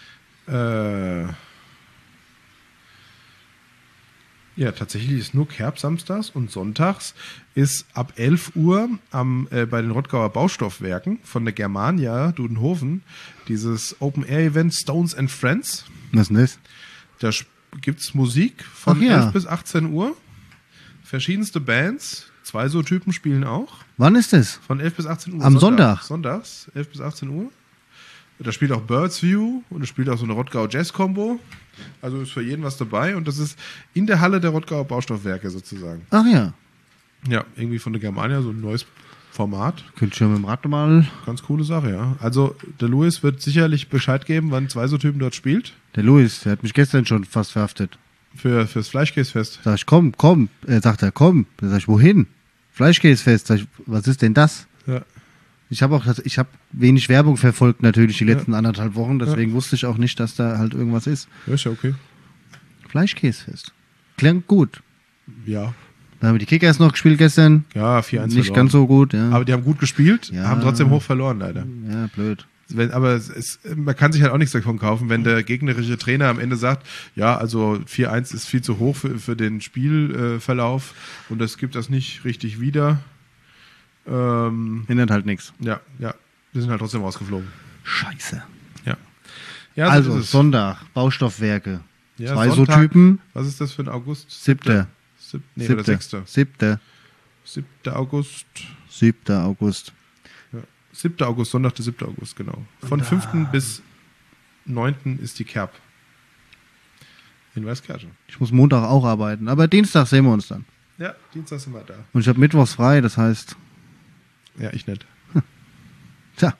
ja, tatsächlich ist nur Kerb samstags und sonntags ist ab 11 Uhr bei den Rottgauer Baustoffwerken von der Germania Dudenhofen dieses Open-Air-Event Stones and Friends. Was ist denn das? Da gibt es Musik von Ach ja. 11 bis 18 Uhr. Verschiedenste Bands. 2 so Typen spielen auch. Wann ist das? Von 11 bis 18 Uhr. Am Sonntag? Sonntags, 11 bis 18 Uhr. Da spielt auch Birds View und es spielt auch so eine Rottgau Jazz Combo. Also ist für jeden was dabei und das ist in der Halle der Rottgauer Baustoffwerke sozusagen. Ach ja. Ja, irgendwie von der Germania so ein neues Format. Könnt ihr mit dem Rad mal. Ganz coole Sache, ja. Also der Louis wird sicherlich Bescheid geben, wann 2 so Typen dort spielt. Der Luis, der hat mich gestern schon fast verhaftet. Fürs Fleischkäsefest. Sag ich, komm. Sagt er, komm. Dann sag ich, wohin? Fleischkäsefest. Sag ich, was ist denn das? Ja. Ich habe wenig Werbung verfolgt natürlich die letzten 1,5 Wochen, deswegen wusste ich auch nicht, dass da halt irgendwas ist. Ja, ist ja okay. Fleischkäsefest. Klingt gut. Ja. Da haben wir die Kickers noch gespielt gestern. Ja, 4-1 Nicht verloren. ganz so gut, ja. Aber die haben gut gespielt, Ja. haben trotzdem hoch verloren, leider. Ja, blöd. Aber man kann sich halt auch nichts davon kaufen, wenn der gegnerische Trainer am Ende sagt, ja, also 4-1 ist viel zu hoch für den Spielverlauf und das gibt das nicht richtig wieder. Hindert halt nichts. Ja, wir sind halt trotzdem rausgeflogen. Scheiße. Ja. Ja, so Also, ist es. Sonntag, Baustoffwerke. Ja, 2 so Sonntag. Typen. Was ist das für ein August? 7. Nee, oder 6. 7. 7. August. 7. August. 7. August, Sonntag, der 7. August, genau. Von 5. bis 9. ist die Kerb. In Weißkirchen. Ich muss Montag auch arbeiten, aber Dienstag sehen wir uns dann. Ja, Dienstag sind wir da. Und ich habe Mittwochs frei, das heißt, Ja, ich nicht. tja,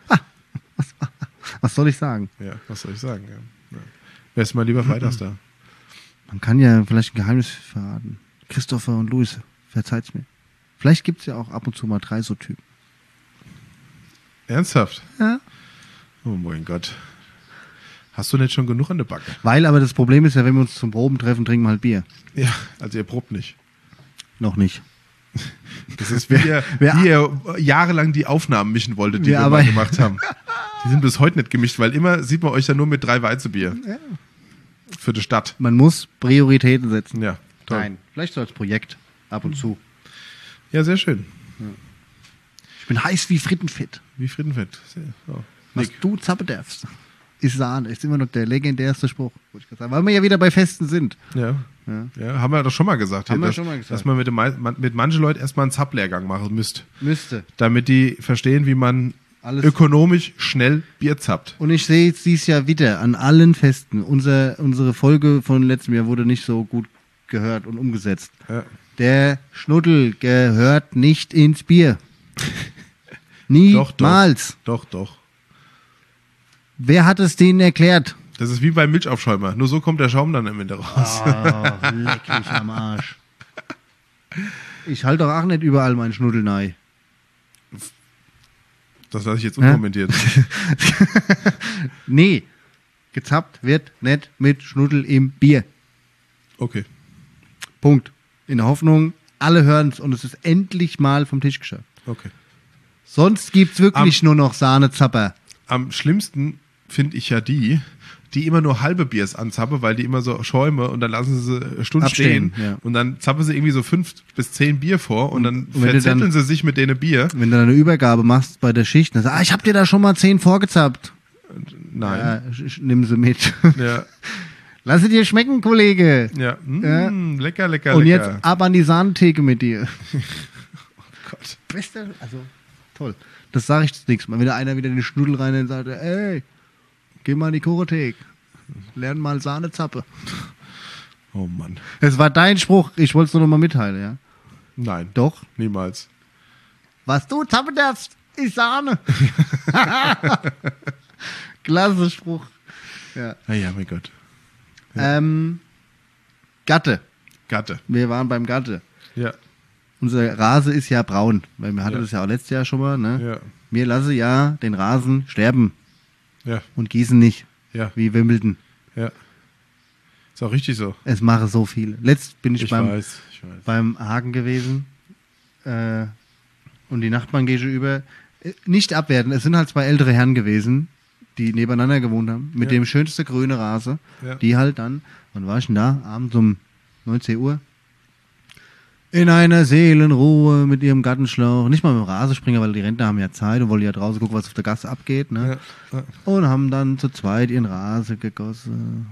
was soll ich sagen? Ja, was soll ich sagen? Ja. Wärst du mal lieber freitags da? Man kann ja vielleicht ein Geheimnis verraten. Christopher und Luis, verzeiht's mir. Vielleicht gibt's ja auch ab und zu mal 3 so Typen. Ernsthaft? Ja. Oh mein Gott. Hast du nicht schon genug an der Backe? Weil aber das Problem ist ja, wenn wir uns zum Proben treffen, trinken wir halt Bier. Ja, also ihr probt nicht. Noch nicht. Das ist wie ihr jahrelang die Aufnahmen mischen wolltet, die wir mal gemacht haben. Die sind bis heute nicht gemischt, weil immer sieht man euch ja nur mit 3 Weizenbier. Ja. Für die Stadt. Man muss Prioritäten setzen. Ja, toll. Nein, vielleicht so als Projekt ab und zu. Ja, sehr schön. Ich bin heiß wie Frittenfett. Wie Friedenfett. So. Was du zappen darfst, ist Sahne. Ist immer noch der legendärste Spruch, wollte ich gerade sagen. Weil wir ja wieder bei Festen sind. Ja. Ja. Ja, haben wir doch schon mal gesagt. Haben wir dass, schon mal gesagt. Dass man mit manchen Leuten erstmal einen Zap-Lehrgang machen müsste. Müsste. Damit die verstehen, wie man Alles. ökonomisch schnell Bier zappt. Und ich sehe jetzt dieses Jahr wieder an allen Festen. Unsere Folge von letztem Jahr wurde nicht so gut gehört und umgesetzt. Ja. Der Schnuddel gehört nicht ins Bier. Niemals. Doch. Wer hat es denen erklärt? Das ist wie beim Milchaufschäumer. Nur so kommt der Schaum dann am Ende raus. Oh, leck mich am Arsch. Ich halte doch auch nicht überall meinen Schnuddel rein. Das lasse ich jetzt unkommentiert. Nee. Gezappt wird nicht mit Schnuddel im Bier. Okay. Punkt. In der Hoffnung, alle hören es und es ist endlich mal vom Tisch geschafft. Okay. Sonst gibt es wirklich nur noch Sahnezapper. Am schlimmsten finde ich ja die immer nur halbe Biers anzappen, weil die immer so schäume und dann lassen sie eine Stunde Abstehen, stehen ja. und dann zappen sie irgendwie so 5 bis 10 Bier vor und dann wenn du verzetteln sie sich mit denen Bier. Wenn du eine Übergabe machst bei der Schicht, dann sagst ich hab dir da schon mal 10 vorgezappt. Nein. Ja, nimm sie mit. Ja. Lass es dir schmecken, Kollege. Ja. Lecker, lecker, Und lecker. jetzt ab an die Sahnetheke mit dir. Gott. Beste, also toll. Das sage ich das nächste Mal. Wenn da einer wieder den Schnudel rein und sagt, ey, geh mal in die Korothek. Lern mal Sahnezappe. Oh Mann. Das war dein Spruch. Ich wollte es nur noch mal mitteilen, ja? Nein. Doch. Niemals. Was du zappen darfst, ist Sahne. Klasse Spruch. Ja. Ja, mein Gott. Gatte. Gatte. Wir waren beim Gatte. Ja. Unser Rase ist ja braun, weil wir hatten Ja. das ja auch letztes Jahr schon mal. Ne? Ja. Wir lassen ja den Rasen sterben Ja. und gießen nicht, Ja. wie Wimbledon. Ja. Ist auch richtig so. Es machen so viele. Letzt bin ich, Ich beim weiß. Hagen gewesen und die Nachbarn gegenüber. Nicht abwerten, es sind halt 2 ältere Herren gewesen, die nebeneinander gewohnt haben, mit Ja. dem schönsten grüne Rase, Ja. die halt dann, wann war ich denn da? Abends um 19 Uhr. In einer Seelenruhe mit ihrem Gartenschlauch, nicht mal mit dem Rasenspringer, weil die Rentner haben ja Zeit und wollen ja draußen gucken, was auf der Gasse abgeht, ne? Ja. Und haben dann zu zweit ihren Rasen gegossen.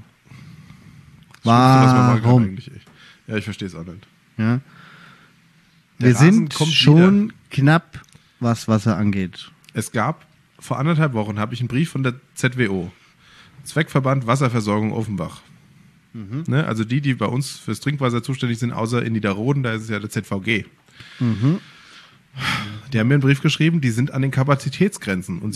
Was man mag Warum? eigentlich echt. Ja, ich verstehe es auch nicht. Ja. Der Wir Rasen sind kommt schon knapp, was Wasser angeht. Es gab, vor 1,5 Wochen habe ich einen Brief von der ZWO, Zweckverband Wasserversorgung Offenbach. Ne, also die bei uns fürs Trinkwasser zuständig sind, außer in Niederroden, da ist es ja der ZVG. Die haben mir einen Brief geschrieben, die sind an den Kapazitätsgrenzen und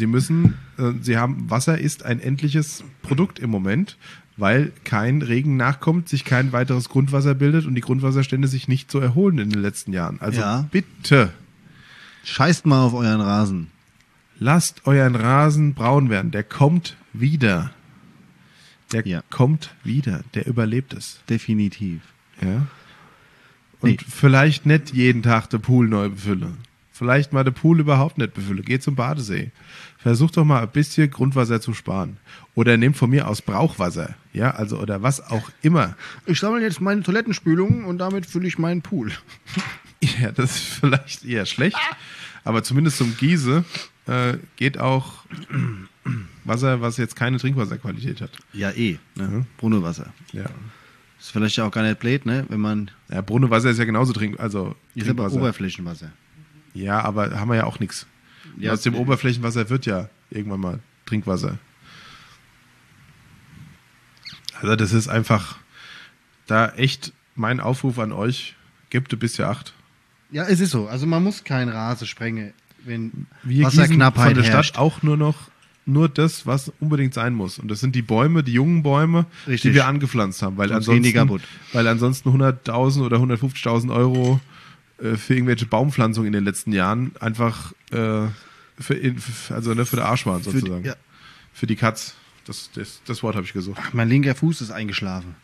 Wasser ist ein endliches Produkt im Moment, weil kein Regen nachkommt, sich kein weiteres Grundwasser bildet und die Grundwasserstände sich nicht so erholen in den letzten Jahren. Also Ja. bitte, Scheißt mal auf euren Rasen. lasst euren Rasen braun werden. Der kommt wieder. Der Ja. kommt wieder. Der überlebt es. Definitiv. Ja. Und Nee. vielleicht nicht jeden Tag den Pool neu befüllen. Vielleicht mal den Pool überhaupt nicht befüllen. Geht zum Badesee. Versucht doch mal ein bisschen Grundwasser zu sparen. Oder nehmt von mir aus Brauchwasser. Ja, also, oder was auch immer. Ich sammle jetzt meine Toilettenspülung und damit fülle ich meinen Pool. Ja, das ist vielleicht eher schlecht. Aber zumindest zum Gieße geht auch Wasser, was jetzt keine Trinkwasserqualität hat. Ja, ne? Brunnenwasser. Ja. Ist vielleicht auch gar nicht blöd, ne? Wenn man. Ja, Brunnenwasser ist ja genauso Ist aber Trinkwasser. Oberflächenwasser. Ja, aber haben wir ja auch nichts. Ja, Aus dem Oberflächenwasser wird ja irgendwann mal Trinkwasser. Also das ist einfach da echt mein Aufruf an euch, gebt ein bisschen Acht. Ja, es ist so. Also man muss kein Rasen sprengen, wenn Wir gießen Wasserknappheit von der herrscht. Stadt auch nur das, was unbedingt sein muss. Und das sind die Bäume, die jungen Bäume, Richtig. die wir angepflanzt haben. Weil Sonst gehen die kaputt. ansonsten 100.000 oder 150.000 Euro für irgendwelche Baumpflanzungen in den letzten Jahren einfach für den Arsch waren sozusagen. Ja. Für die Katz. Das Wort habe ich gesucht. Mein linker Fuß ist eingeschlafen.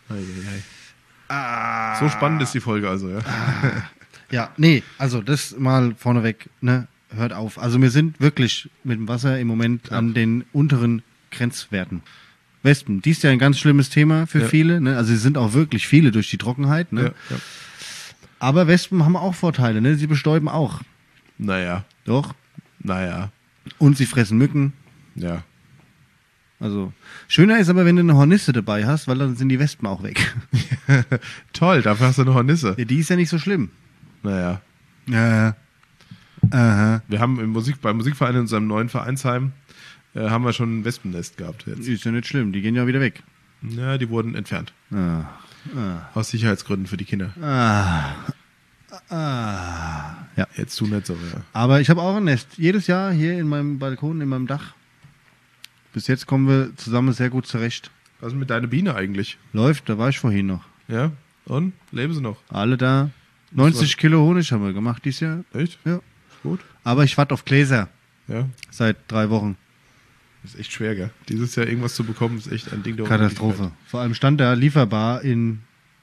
So spannend ist die Folge also, ja. Ja, nee, also das mal vorneweg, ne? Hört auf. Also wir sind wirklich mit dem Wasser im Moment an den unteren Grenzwerten. Wespen, dies ist ja ein ganz schlimmes Thema für Ja. viele, ne? Also sie sind auch wirklich viele durch die Trockenheit, ne? Ja. Aber Wespen haben auch Vorteile, ne? Sie bestäuben auch. Naja. Doch. Naja. Und sie fressen Mücken. Ja. Also schöner ist aber, wenn du eine Hornisse dabei hast, weil dann sind die Wespen auch weg. Toll, dafür hast du eine Hornisse. Ja, die ist ja nicht so schlimm. Naja. Ja. Aha. Wir haben beim Musikverein in unserem neuen Vereinsheim haben wir schon ein Wespennest gehabt jetzt. Ist ja nicht schlimm, die gehen ja wieder weg. Ja, die wurden entfernt. Ah. Aus Sicherheitsgründen für die Kinder. Ja. Jetzt tu nicht so, ja. Aber ich habe auch ein Nest. Jedes Jahr hier in meinem Balkon, in meinem Dach. Bis jetzt kommen wir zusammen sehr gut zurecht. Was ist mit deiner Biene eigentlich? Läuft, da war ich vorhin noch. Ja? Und? Leben sie noch? Alle da. 90 Kilo Honig haben wir gemacht dieses Jahr. Echt? Ja. Ist gut. Aber ich warte auf Gläser Ja. seit 3 Wochen. Das ist echt schwer, gell? Dieses Jahr irgendwas zu bekommen, ist echt ein Ding der Katastrophe. Vor allem stand da lieferbar in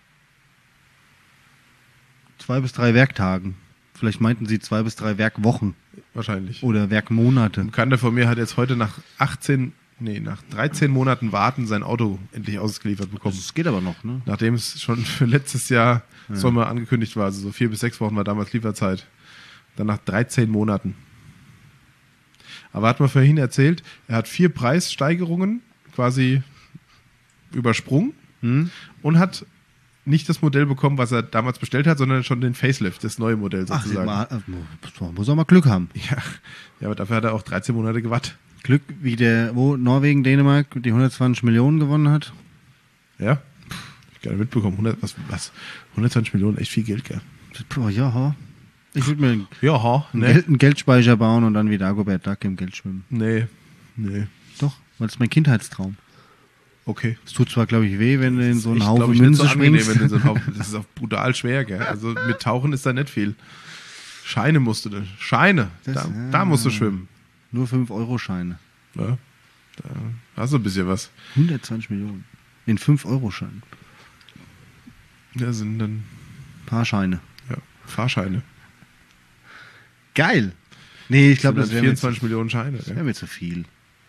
2 bis 3 Werktagen. Vielleicht meinten sie 2 bis 3 Werkwochen. Wahrscheinlich. Oder Werkmonate. Ein Bekannter von mir hat jetzt heute nach 13 Monaten Warten sein Auto endlich ausgeliefert bekommen. Das geht aber noch, ne? Nachdem es schon für letztes Jahr Sommer angekündigt war, also so 4 bis 6 Wochen war damals Lieferzeit. Dann nach 13 Monaten. Aber hat man vorhin erzählt, er hat 4 Preissteigerungen quasi übersprungen und hat nicht das Modell bekommen, was er damals bestellt hat, sondern schon den Facelift, das neue Modell sozusagen. Muss auch mal Glück haben. Ja, aber dafür hat er auch 13 Monate gewartet. Glück, wie wo Norwegen, Dänemark die 120 Millionen gewonnen hat. Ja, ich habe mitbekommen. 120 Millionen, echt viel Geld, gell? Boah, ja, ich würde mir ne? einen Geldspeicher bauen und dann wie Dagobert Duck im Geld schwimmen. Nee. Doch, weil das ist mein Kindheitstraum. Okay. Es tut zwar, glaube ich, weh, wenn du in so einen Ich Haufen glaube, Münze nicht so angenehm, schwingst. wenn du in so einen Haufen, das ist auch brutal schwer, gell? Also mit Tauchen ist da nicht viel. Scheine musst du da. Scheine. Da musst du schwimmen. Nur 5-Euro-Scheine. Ja, da hast du ein bisschen was. 120 Millionen. In 5-Euro-Scheinen. Ja, sind dann Paar Scheine. Fahrscheine. Geil. Nee, ich glaube, das wäre 24 Millionen Scheine. wär mir zu viel.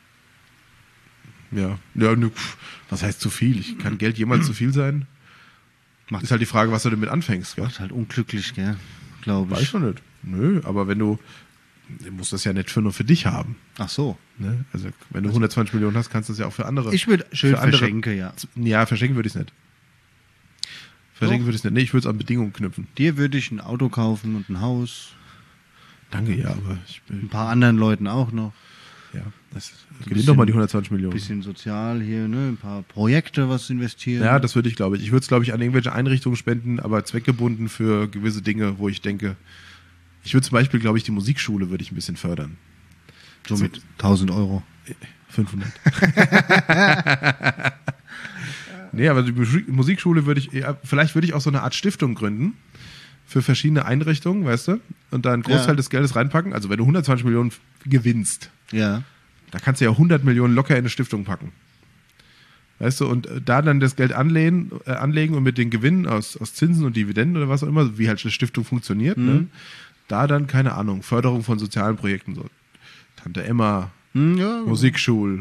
Ja, was heißt zu viel? Kann Geld jemals zu viel sein? Ist halt die Frage, was du damit anfängst. Gell? Macht halt unglücklich, gell? Glaube Weiß ich. schon nicht. Nö, aber du musst das ja nicht nur für dich haben. Ach so. Ne? Also wenn du 120 Millionen hast, kannst du das ja auch für andere. Ich würde schön für andere- verschenken, ja. Ja, verschenken würde ich es nicht. Verschenken würde ich es nicht. Nee, ich würde es an Bedingungen knüpfen. Dir würde ich ein Auto kaufen und ein Haus. Danke, ja, aber ich Ein bin. paar anderen Leuten auch noch. Ja, das bisschen- gewinnt doch mal die 120 Millionen. Bisschen sozial hier, ne? Ein paar Projekte, was investieren. Ja, das würde ich, glaube ich. Ich würde es, glaube ich, an irgendwelche Einrichtungen spenden, aber zweckgebunden für gewisse Dinge, wo ich denke, ich würde zum Beispiel, glaube ich, die Musikschule würde ich ein bisschen fördern. so mit 1000 Euro. 500. Nee, aber die Musikschule würde ich, vielleicht würde ich auch so eine Art Stiftung gründen für verschiedene Einrichtungen, weißt du? Und da einen Großteil des Geldes reinpacken. Also wenn du 120 Millionen gewinnst, Ja. da kannst du ja 100 Millionen locker in eine Stiftung packen. Weißt du, und da dann das Geld anlegen und mit den Gewinnen aus Zinsen und Dividenden oder was auch immer, wie halt eine Stiftung funktioniert, ne? Da dann, keine Ahnung, Förderung von sozialen Projekten, so Tante Emma, Ja. Musikschul,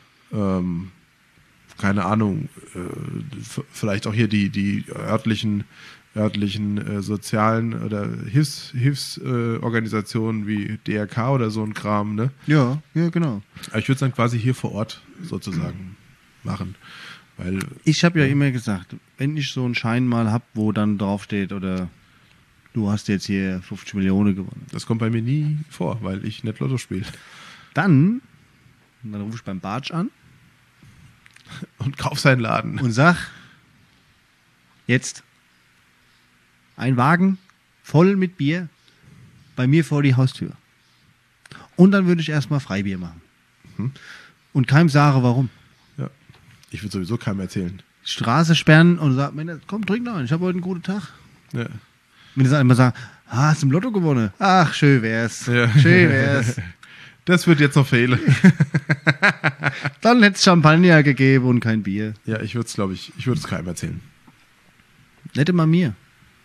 keine Ahnung, vielleicht auch hier die örtlichen sozialen oder Hilfsorganisationen wie DRK oder so ein Kram, ne? Ja, genau. Aber ich würde es dann quasi hier vor Ort sozusagen machen. Weil Ich habe ja immer gesagt, wenn ich so einen Schein mal habe, wo dann draufsteht, oder du hast jetzt hier 50 Millionen gewonnen, das kommt bei mir nie vor, weil ich nicht Lotto spiele. dann rufe ich beim Bartsch an Und kauf seinen Laden. und sag, jetzt ein Wagen voll mit Bier bei mir vor die Haustür. Und dann würde ich erstmal Freibier machen. Und keinem sagen, warum. Ja. Ich würde sowieso keinem erzählen. Straße sperren und sagen, Männer, komm, trink noch einen, ich habe heute einen guten Tag. Ja. Wenn die dann immer sagen, hast du im Lotto gewonnen? Ach, schön wär's. Ja. Schön wär's. Das wird jetzt noch fehlen. Dann hätte es Champagner gegeben und kein Bier. Ja, ich würde es, glaube ich, keinem erzählen. Nicht immer mir.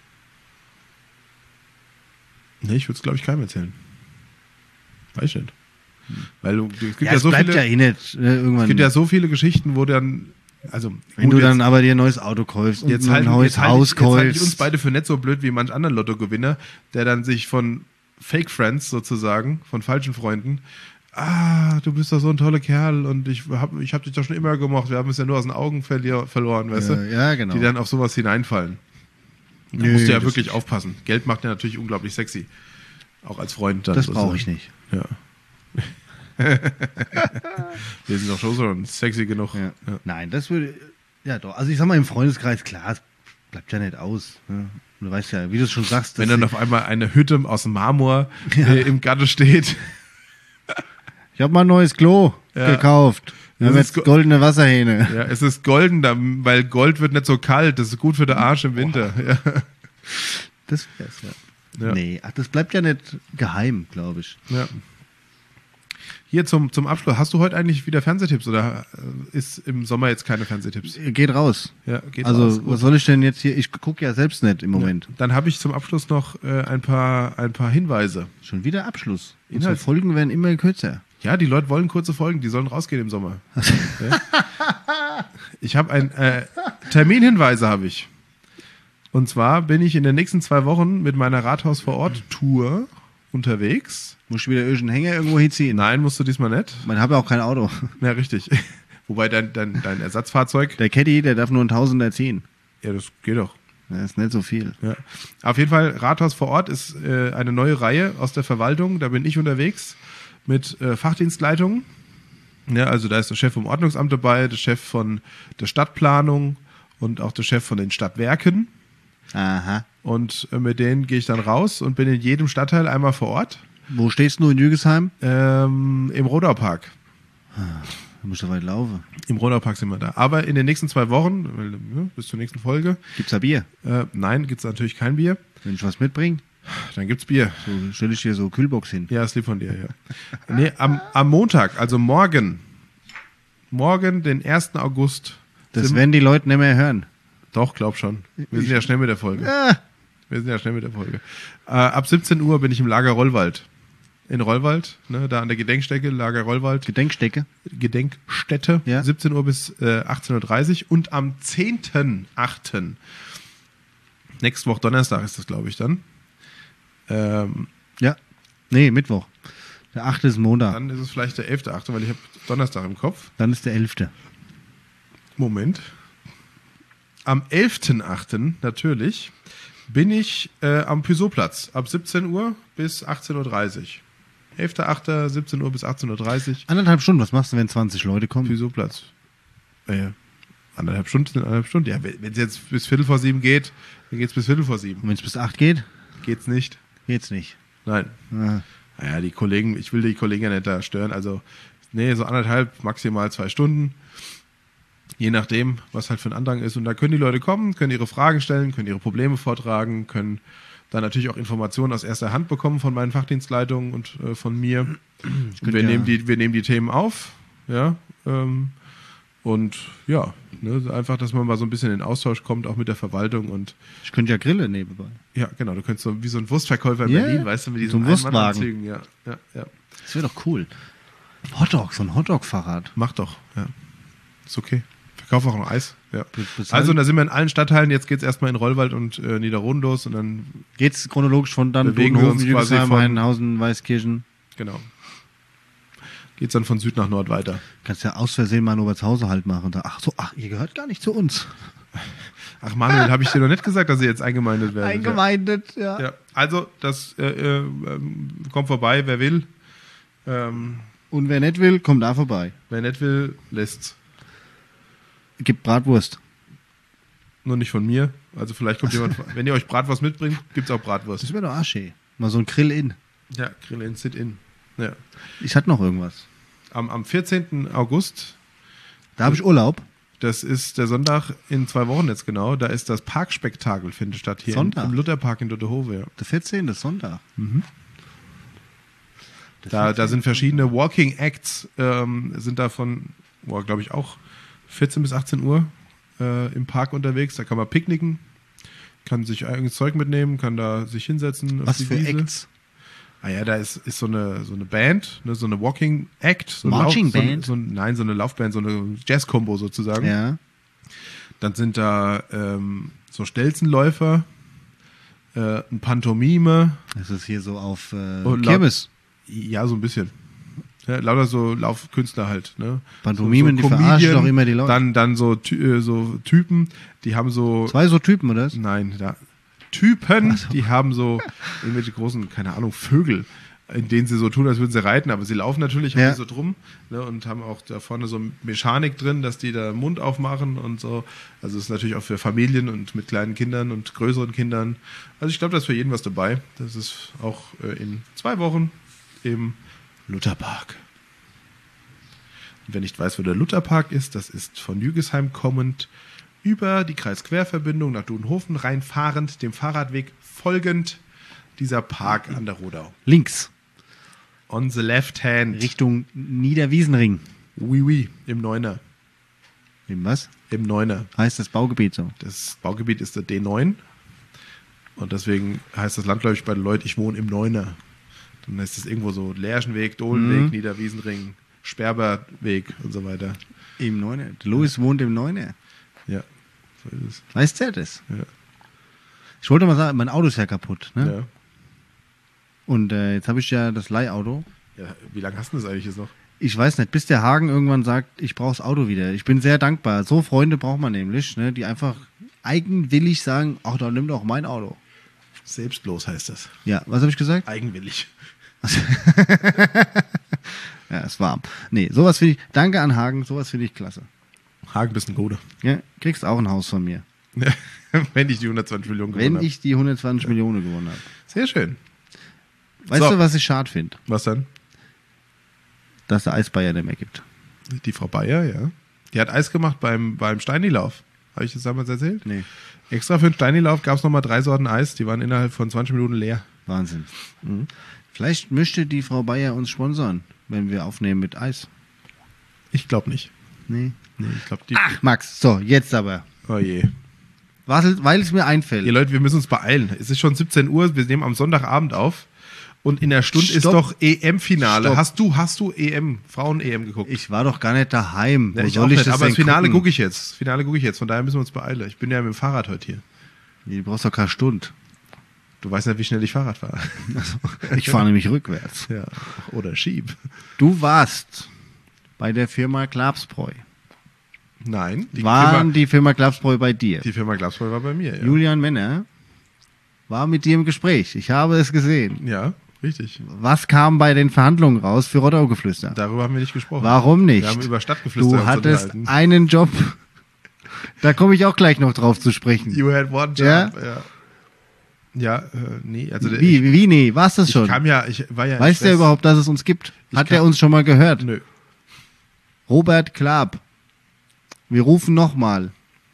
Nee, ich würde es, glaube ich, keinem erzählen. Weiß ich nicht. Weil es gibt Ja, ja es so bleibt viele, ja eh nicht. Irgendwann, es gibt ja so viele Geschichten, wo dann, also wenn gut, du dann aber dir ein neues Auto kaufst und jetzt ein neues Haus jetzt halte ich uns kaufst. beide für nicht so blöd wie manch anderen Lottogewinner, der dann sich von Fake Friends sozusagen, von falschen Freunden, du bist doch so ein toller Kerl und ich hab dich doch schon immer gemocht, wir haben es ja nur aus den Augen verloren, weißt du? Ja, genau. Die dann auf sowas hineinfallen. Da Nö, musst du ja das wirklich aufpassen. Geld macht ja natürlich unglaublich sexy. Auch als Freund dann. Das brauche ich nicht. Ja. Wir sind doch schon so sexy genug. Ja. Ja. Nein, das würde. Ja, doch. Also, ich sag mal, im Freundeskreis, klar, es bleibt ja nicht aus. Ne? Und du weißt ja, wie du es schon sagst. Wenn dass dann auf einmal eine Hütte aus Marmor im Garten steht. ich habe mal ein neues Klo gekauft. Wir Das haben ist jetzt goldene Wasserhähne. Ja, es ist golden, weil Gold wird nicht so kalt. Das ist gut für den Arsch im Winter. Ja. Das wär's, ja. Ja. Nee, ach, das bleibt ja nicht geheim, glaube ich. Ja. Hier zum Abschluss. Hast du heute eigentlich wieder Fernsehtipps oder ist im Sommer jetzt keine Fernsehtipps? Geht raus. Ja, geht Also, raus. was soll ich denn jetzt hier? Ich gucke ja selbst nicht im Moment. Ja. Dann habe ich zum Abschluss noch ein paar Hinweise. Schon wieder Abschluss. Inhalt. Unsere Folgen werden immer kürzer. Ja, die Leute wollen kurze Folgen, die sollen rausgehen im Sommer. Ja? Ich habe Terminhinweise habe ich. Und zwar bin ich in den nächsten 2 Wochen mit meiner Rathaus vor Ort Tour unterwegs. Musst du wieder irgendeinen Hänger irgendwo hinziehen? Nein, musst du diesmal nicht. Man hat ja auch kein Auto. Ja, richtig. Wobei dein Ersatzfahrzeug. Der Caddy, der darf nur 1000er ziehen. Ja, das geht doch. Das ist nicht so viel. Ja. Auf jeden Fall, Rathaus vor Ort ist eine neue Reihe aus der Verwaltung. Da bin ich unterwegs mit Fachdienstleitungen. Ja, also da ist der Chef vom Ordnungsamt dabei, der Chef von der Stadtplanung und auch der Chef von den Stadtwerken. Aha. Und mit denen gehe ich dann raus und bin in jedem Stadtteil einmal vor Ort. Wo stehst du in Jügesheim? Im Rodaupark. Du musst ja weit laufen. Im Rodaupark sind wir da. Aber in den nächsten 2 Wochen, bis zur nächsten Folge. Gibt's da Bier? Nein, gibt's natürlich kein Bier. Wenn ich was mitbringe, Dann gibt's Bier. so stelle ich dir so Kühlbox hin. Ja, ist lieb von dir, ja. Nee, am Montag, also morgen, den 1. August. Das werden die Leute nicht mehr hören. Doch, glaub schon. Wir sind ja schnell mit der Folge. Ah, Ab 17 Uhr bin ich im Lager Rollwald. In Rollwald, ne, da an der Gedenkstätte, Lager Rollwald. Gedenkstätte. Gedenkstätte, Ja. 17 Uhr bis 18.30 Uhr. Und am 10.8., nächste Woche Donnerstag ist das, glaube ich, dann. Ja. Nee, Mittwoch. Der 8. ist Montag. Dann ist es vielleicht der 11.8., weil ich habe Donnerstag im Kopf. Dann ist der 11. Moment. Am 11.8. natürlich bin ich am Püsowplatz ab 17 Uhr bis 18.30 Uhr. 11.8., 17 Uhr bis 18.30 Uhr. 1,5 Stunden. Was machst du, wenn 20 Leute kommen? Püsowplatz. 1,5 Stunden sind 1,5 Stunden. Ja, wenn es jetzt bis Viertel vor 7 geht, dann geht es bis Viertel vor 7. Und wenn es bis 8 geht, Geht's nicht? geht's nicht. Nein. Ah. Naja, ich will die Kollegen ja nicht da stören. Also, nee, so 1,5, maximal 2 Stunden. Je nachdem, was halt für ein Andrang ist. Und da können die Leute kommen, können ihre Fragen stellen, können ihre Probleme vortragen, können dann natürlich auch Informationen aus erster Hand bekommen von meinen Fachdienstleitungen und von mir. Und wir nehmen die Themen auf. Ja. Und ja, ne, einfach, dass man mal so ein bisschen in den Austausch kommt, auch mit der Verwaltung. Und Ich könnte ja grillen nebenbei. ja, genau, du könntest so wie so ein Wurstverkäufer in Ja, Berlin, weißt du, mit so diesen ein Wurstwagen. Einmannanzügen. Ja. Das wäre doch cool. Hotdog, so ein Hotdog-Fahrrad. Mach doch, ja. Ist okay. Verkauf auch noch Eis. Ja. Bezahlen- Also, da sind wir in allen Stadtteilen. Jetzt geht's erstmal in Rollwald und Niederroden los und dann, Geht's chronologisch von dann Bewegen wir uns quasi Jügesheim, von- Heidenhausen, Weißkirchen. genau. Geht's dann von Süd nach Nord weiter. Kannst ja aus Versehen mal in Obertshausen halt machen. Und sagen, ach, ihr gehört gar nicht zu uns. Ach, Manuel, habe ich dir noch nicht gesagt, dass ihr jetzt eingemeindet werdet? Eingemeindet, ja. Ja. Also, das kommt vorbei, wer will. Und wer nicht will, kommt da vorbei. Wer nicht will, lässt's. Gibt Bratwurst. Nur nicht von mir. Also vielleicht kommt jemand, wenn ihr euch Bratwurst mitbringt, gibt's auch Bratwurst. Das wäre doch Asche. Mal so ein Grill-In. Ja, Grill in, Sit-in. Ja. Ich hatte noch irgendwas. Am 14. August, Da habe ich Urlaub. das ist der Sonntag in 2 Wochen jetzt genau, da ist das Parkspektakel, findet statt hier Sonntag? im Lutherpark in Dutterhove. Ja. Der 14. ist Sonntag. Da sind verschiedene Walking Acts, sind da von, glaube ich, auch 14 bis 18 Uhr im Park unterwegs. Da kann man picknicken, kann sich eigenes Zeug mitnehmen, kann da sich hinsetzen. auf Was die für Wiese. Acts? Ah ja, da ist so eine Band, ne, so eine Walking Act. So eine Marching Band? So eine Laufband, so eine Jazz-Combo sozusagen. Ja. Dann sind da so Stelzenläufer, ein Pantomime. Das ist hier so auf Und Kirmes. Ja, so ein bisschen. Ja, lauter so Laufkünstler halt. Ne? Pantomimen, die Comedian, verarschen doch immer die Leute. Dann so Typen, die haben so... 2 so Typen, oder? Nein, Typen, die haben so irgendwelche großen, keine Ahnung, Vögel, in denen sie so tun, als würden sie reiten, aber sie laufen natürlich haben Ja. die so drum, ne, und haben auch da vorne so Mechanik drin, dass die da Mund aufmachen und so. Also ist natürlich auch für Familien und mit kleinen Kindern und größeren Kindern. Also ich glaube, da ist für jeden was dabei. Das ist auch in 2 Wochen im Lutherpark. Und wer nicht weiß, wo der Lutherpark ist, das ist von Jügesheim kommend über die Kreisquerverbindung nach Dudenhofen reinfahrend, dem Fahrradweg folgend, dieser Park an der Rodau. Links. On the left hand. Richtung Niederwiesenring. Oui, oui, im Neuner. Im was? Im Neuner. Heißt das Baugebiet so? Das Baugebiet ist der D9. Und deswegen heißt das landläufig bei den Leuten, ich wohne im Neuner. Dann heißt es irgendwo so Lerchenweg, Dohlenweg, Niederwiesenring, Sperberweg und so weiter. Im Neuner. Louis wohnt im Neuner. Ja, so ist es. Weißt du das? Ja. Ich wollte mal sagen, mein Auto ist ja kaputt. Ne? Ja. Und jetzt habe ich ja das Leihauto. Ja, wie lange hast du das eigentlich jetzt noch? Ich weiß nicht, bis der Hagen irgendwann sagt, ich brauche das Auto wieder. Ich bin sehr dankbar. So Freunde braucht man nämlich, ne, die einfach eigenwillig sagen, ach, dann nimm doch mein Auto. Selbstlos heißt das. Ja, was habe ich gesagt? Eigenwillig. Ja, ist warm. Nee, sowas finde ich, danke an Hagen, sowas finde ich klasse. Hagen bist ein Gute. Ja, kriegst auch ein Haus von mir. Wenn ich die 120 Millionen gewonnen Wenn habe. ich die 120 Millionen gewonnen habe. Sehr schön. Weißt So. du, was ich schade finde? Was dann? Dass der Eisbayer nicht mehr gibt. Die Frau Bayer, ja. Die hat Eis gemacht beim Steinilauf. Habe ich das damals erzählt? Nee. Extra für den Steinilauf gab es nochmal 3 Sorten Eis. Die waren innerhalb von 20 Minuten leer. Wahnsinn. Vielleicht möchte die Frau Bayer uns sponsern, wenn wir aufnehmen mit Eis. Ich glaube nicht. Nee. Nee, ich glaube die. Ach, Max, so, jetzt aber. Oh je. Weil es mir einfällt. Ihr Leute, wir müssen uns beeilen. Es ist schon 17 Uhr. Wir nehmen am Sonntagabend auf. Und in der Stunde ist Stopp. doch EM-Finale. Stopp. Hast du Frauen-EM geguckt? Ich war doch gar nicht daheim. Ja, Wo ich soll auch ich nicht, das aber denn das Finale gucken? gucke ich jetzt. Von daher müssen wir uns beeilen. Ich bin ja mit dem Fahrrad heute hier. Du brauchst doch keine Stunde. Du weißt nicht, wie schnell ich Fahrrad fahre. Ich fahre nämlich rückwärts. Ja. Oder schieb. Du warst bei der Firma Glabsbräu. Nein. Die Firma Glabsbräu bei dir? Die Firma Glabsbräu war bei mir, ja. Julian Männer war mit dir im Gespräch. Ich habe es gesehen. Ja, richtig. Was kam bei den Verhandlungen raus für Rottaugeflüster? Darüber haben wir nicht gesprochen. Warum nicht? Wir haben über Stadtgeflüster Du uns hattest unterhalten. einen Job. Da komme ich auch gleich noch drauf zu sprechen. You had one job. Ja, nee. Also Wie, nee, war's das schon? ich war ja in Weiß der Stress. überhaupt, dass es uns gibt? Hat kann- der uns schon mal gehört? Nö. Robert Klab. Wir rufen nochmal.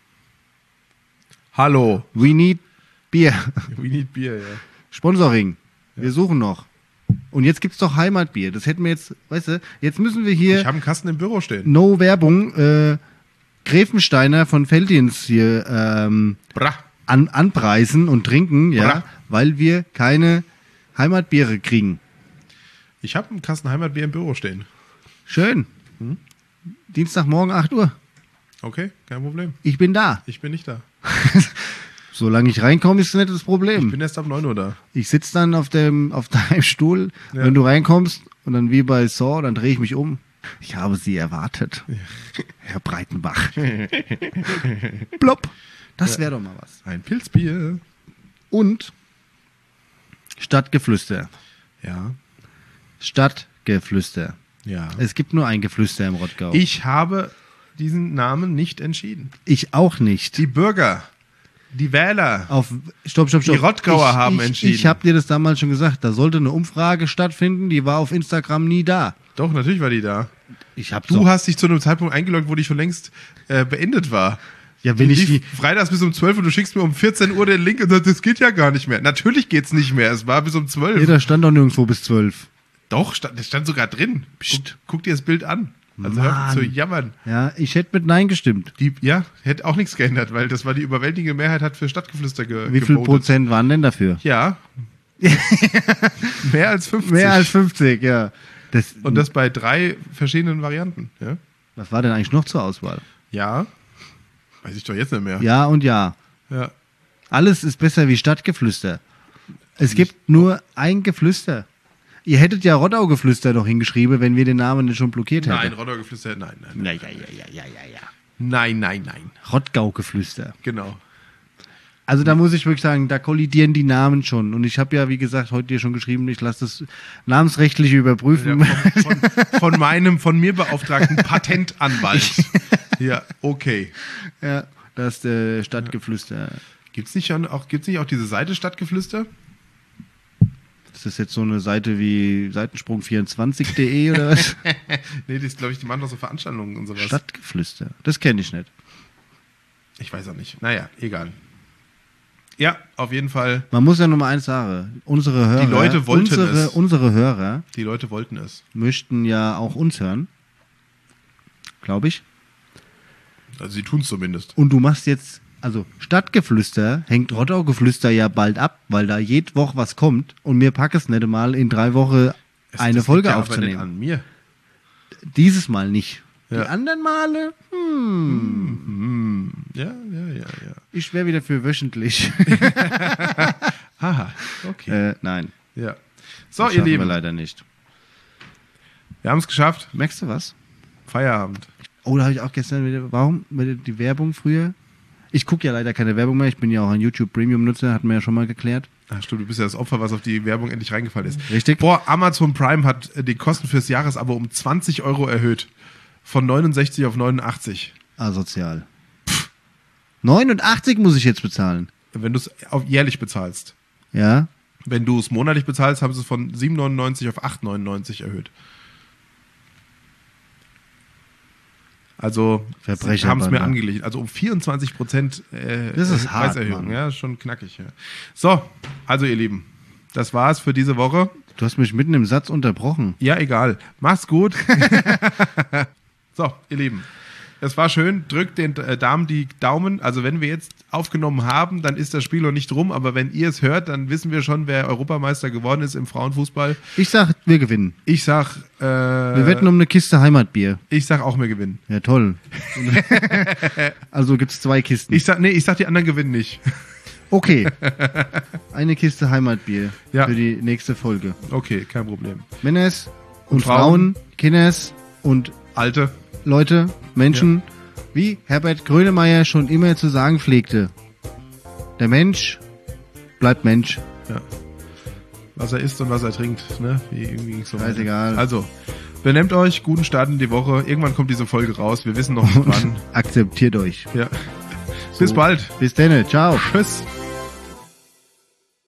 Hallo. We need Bier. We need beer, ja. Sponsoring. Wir suchen noch. Und jetzt gibt's doch Heimatbier. Das hätten wir jetzt, weißt du, jetzt müssen wir hier Ich habe einen Kasten im Büro stehen. No Werbung, Gräfensteiner von Feldins hier Bra. anpreisen und trinken, ja, Bra. weil wir keine Heimatbiere kriegen. Ich habe einen Kasten Heimatbier im Büro stehen. Schön. Dienstagmorgen 8 Uhr. Okay, kein Problem. Ich bin da. Ich bin nicht da. Solange ich reinkomme, ist nicht das Ich Problem. bin erst ab 9 Uhr da. Ich sitze dann auf deinem Stuhl, Ja. wenn du reinkommst und dann wie bei Saw, dann drehe ich mich um. Ich habe sie erwartet. Herr Breitenbach. Plopp. Das wäre doch mal was. Ein Pilzbier. Und Stadtgeflüster. Ja. Stadtgeflüster. Ja. Es gibt nur ein Geflüster im Rottgau. Ich habe diesen Namen nicht entschieden. Ich auch nicht. Die Bürger, die Wähler, Stopp. Die Rottgauer haben entschieden. Ich habe dir das damals schon gesagt. Da sollte eine Umfrage stattfinden. Die war auf Instagram nie da. doch, natürlich war die da. Ich habe Du hast dich zu einem Zeitpunkt eingeloggt, wo die schon längst beendet war. Ja, wenn Die ich lief die. freitags bis um 12 und du schickst mir um 14 Uhr den Link und sagst, das geht ja gar nicht mehr. Natürlich geht's nicht mehr. Es war bis um 12. Nee, da stand doch nirgendwo bis 12. Doch, das stand sogar drin. Psst. Guck dir das Bild an. Also hör auf Mann. zu jammern. Ja, ich hätte mit Nein gestimmt. Hätte auch nichts geändert, weil das war die überwältigende Mehrheit, hat für Stadtgeflüster Wie viel gebotet. Prozent waren denn dafür? Ja. Mehr als 50. Mehr als 50, ja. Und das bei 3 verschiedenen Varianten. Ja? Was war denn eigentlich noch zur Auswahl? Ja. Weiß ich doch jetzt nicht mehr. Ja und ja. Ja. Alles ist besser wie Stadtgeflüster. Es gibt nur ein Geflüster. Ihr hättet ja Rottaugeflüster noch hingeschrieben, wenn wir den Namen nicht schon blockiert hätten. Nein, Rottgau-Geflüster, nein. Ja. Nein. Rottgau-Geflüster. Genau. Also da muss ich wirklich sagen, da kollidieren die Namen schon. Und ich habe ja, wie gesagt, heute dir schon geschrieben, ich lasse das namensrechtlich überprüfen. Ja, von mir beauftragten Patentanwalt. Ja, okay. Ja, das ist der Stadtgeflüster. Gibt's nicht auch diese Seite Stadtgeflüster? Ist das jetzt so eine Seite wie Seitensprung24.de oder was? Nee, die machen doch so Veranstaltungen und sowas. Stadtgeflüster. Das kenne ich nicht. Ich weiß auch nicht. Naja, egal. Ja, auf jeden Fall. Man muss ja nur mal eins sagen. Unsere Hörer, Die Leute wollten es. Unsere Hörer Die Leute wollten es. möchten ja auch uns hören. Glaube ich. Also sie tun es zumindest. Und du machst jetzt, also Stadtgeflüster hängt Rottaugeflüster ja bald ab, weil da jede Woche was kommt und mir packe es nicht mal in 3 Wochen eine Das Folge liegt ja aber aufzunehmen. nicht an mir. Dieses Mal nicht. Ja. Die anderen Male, Ja. ich wäre wieder für wöchentlich. Aha, okay. Nein, Ja. So, das ihr schaffen wir Lieben, leider nicht. wir haben es geschafft. Merkst du was? Feierabend. Oh, da habe ich auch gestern wieder, warum die Werbung früher? Ich gucke ja leider keine Werbung mehr, ich bin ja auch ein YouTube Premium-Nutzer, hatten wir ja schon mal geklärt. Ach stimmt, du bist ja das Opfer, was auf die Werbung endlich reingefallen ist. Richtig. Boah, Amazon Prime hat die Kosten fürs Jahresabo um 20 € erhöht. Von 69 auf 89. Asozial. 89 muss ich jetzt bezahlen. Wenn du es jährlich bezahlst. Ja? Wenn du es monatlich bezahlst, haben sie es von 7,99 auf 8,99 erhöht. Also Verbrecher haben es mir waren da. angelegt. Also um 24% Das ist hart, Preiserhöhung. Mann. Ja, schon knackig. Ja. So, also ihr Lieben, das war's für diese Woche. Du hast mich mitten im Satz unterbrochen. Ja, egal. Mach's gut. So, ihr Lieben, es war schön. Drückt den Damen die Daumen. Also wenn wir jetzt aufgenommen haben, dann ist das Spiel noch nicht rum. Aber wenn ihr es hört, dann wissen wir schon, wer Europameister geworden ist im Frauenfußball. Ich sag, wir gewinnen. Ich sag, Wir wetten um eine Kiste Heimatbier. ich sag auch, wir gewinnen. Ja, toll. Also gibt's 2 Kisten. Ich sag, die anderen gewinnen nicht. Okay. Eine Kiste Heimatbier Ja. für die nächste Folge. Okay, kein Problem. Männers und Frauen. Frauen, Kinders und Alte. Leute, Menschen, wie Herbert Grönemeyer schon immer zu sagen pflegte. Der Mensch bleibt Mensch. Ja. Was er isst und was er trinkt, ne? Wie irgendwie so. Scheißegal. Also, benehmt euch, guten Start in die Woche. Irgendwann kommt diese Folge raus. Wir wissen noch nicht wann. Akzeptiert euch. Ja. Bis bald. Bis dann. Ciao. Tschüss.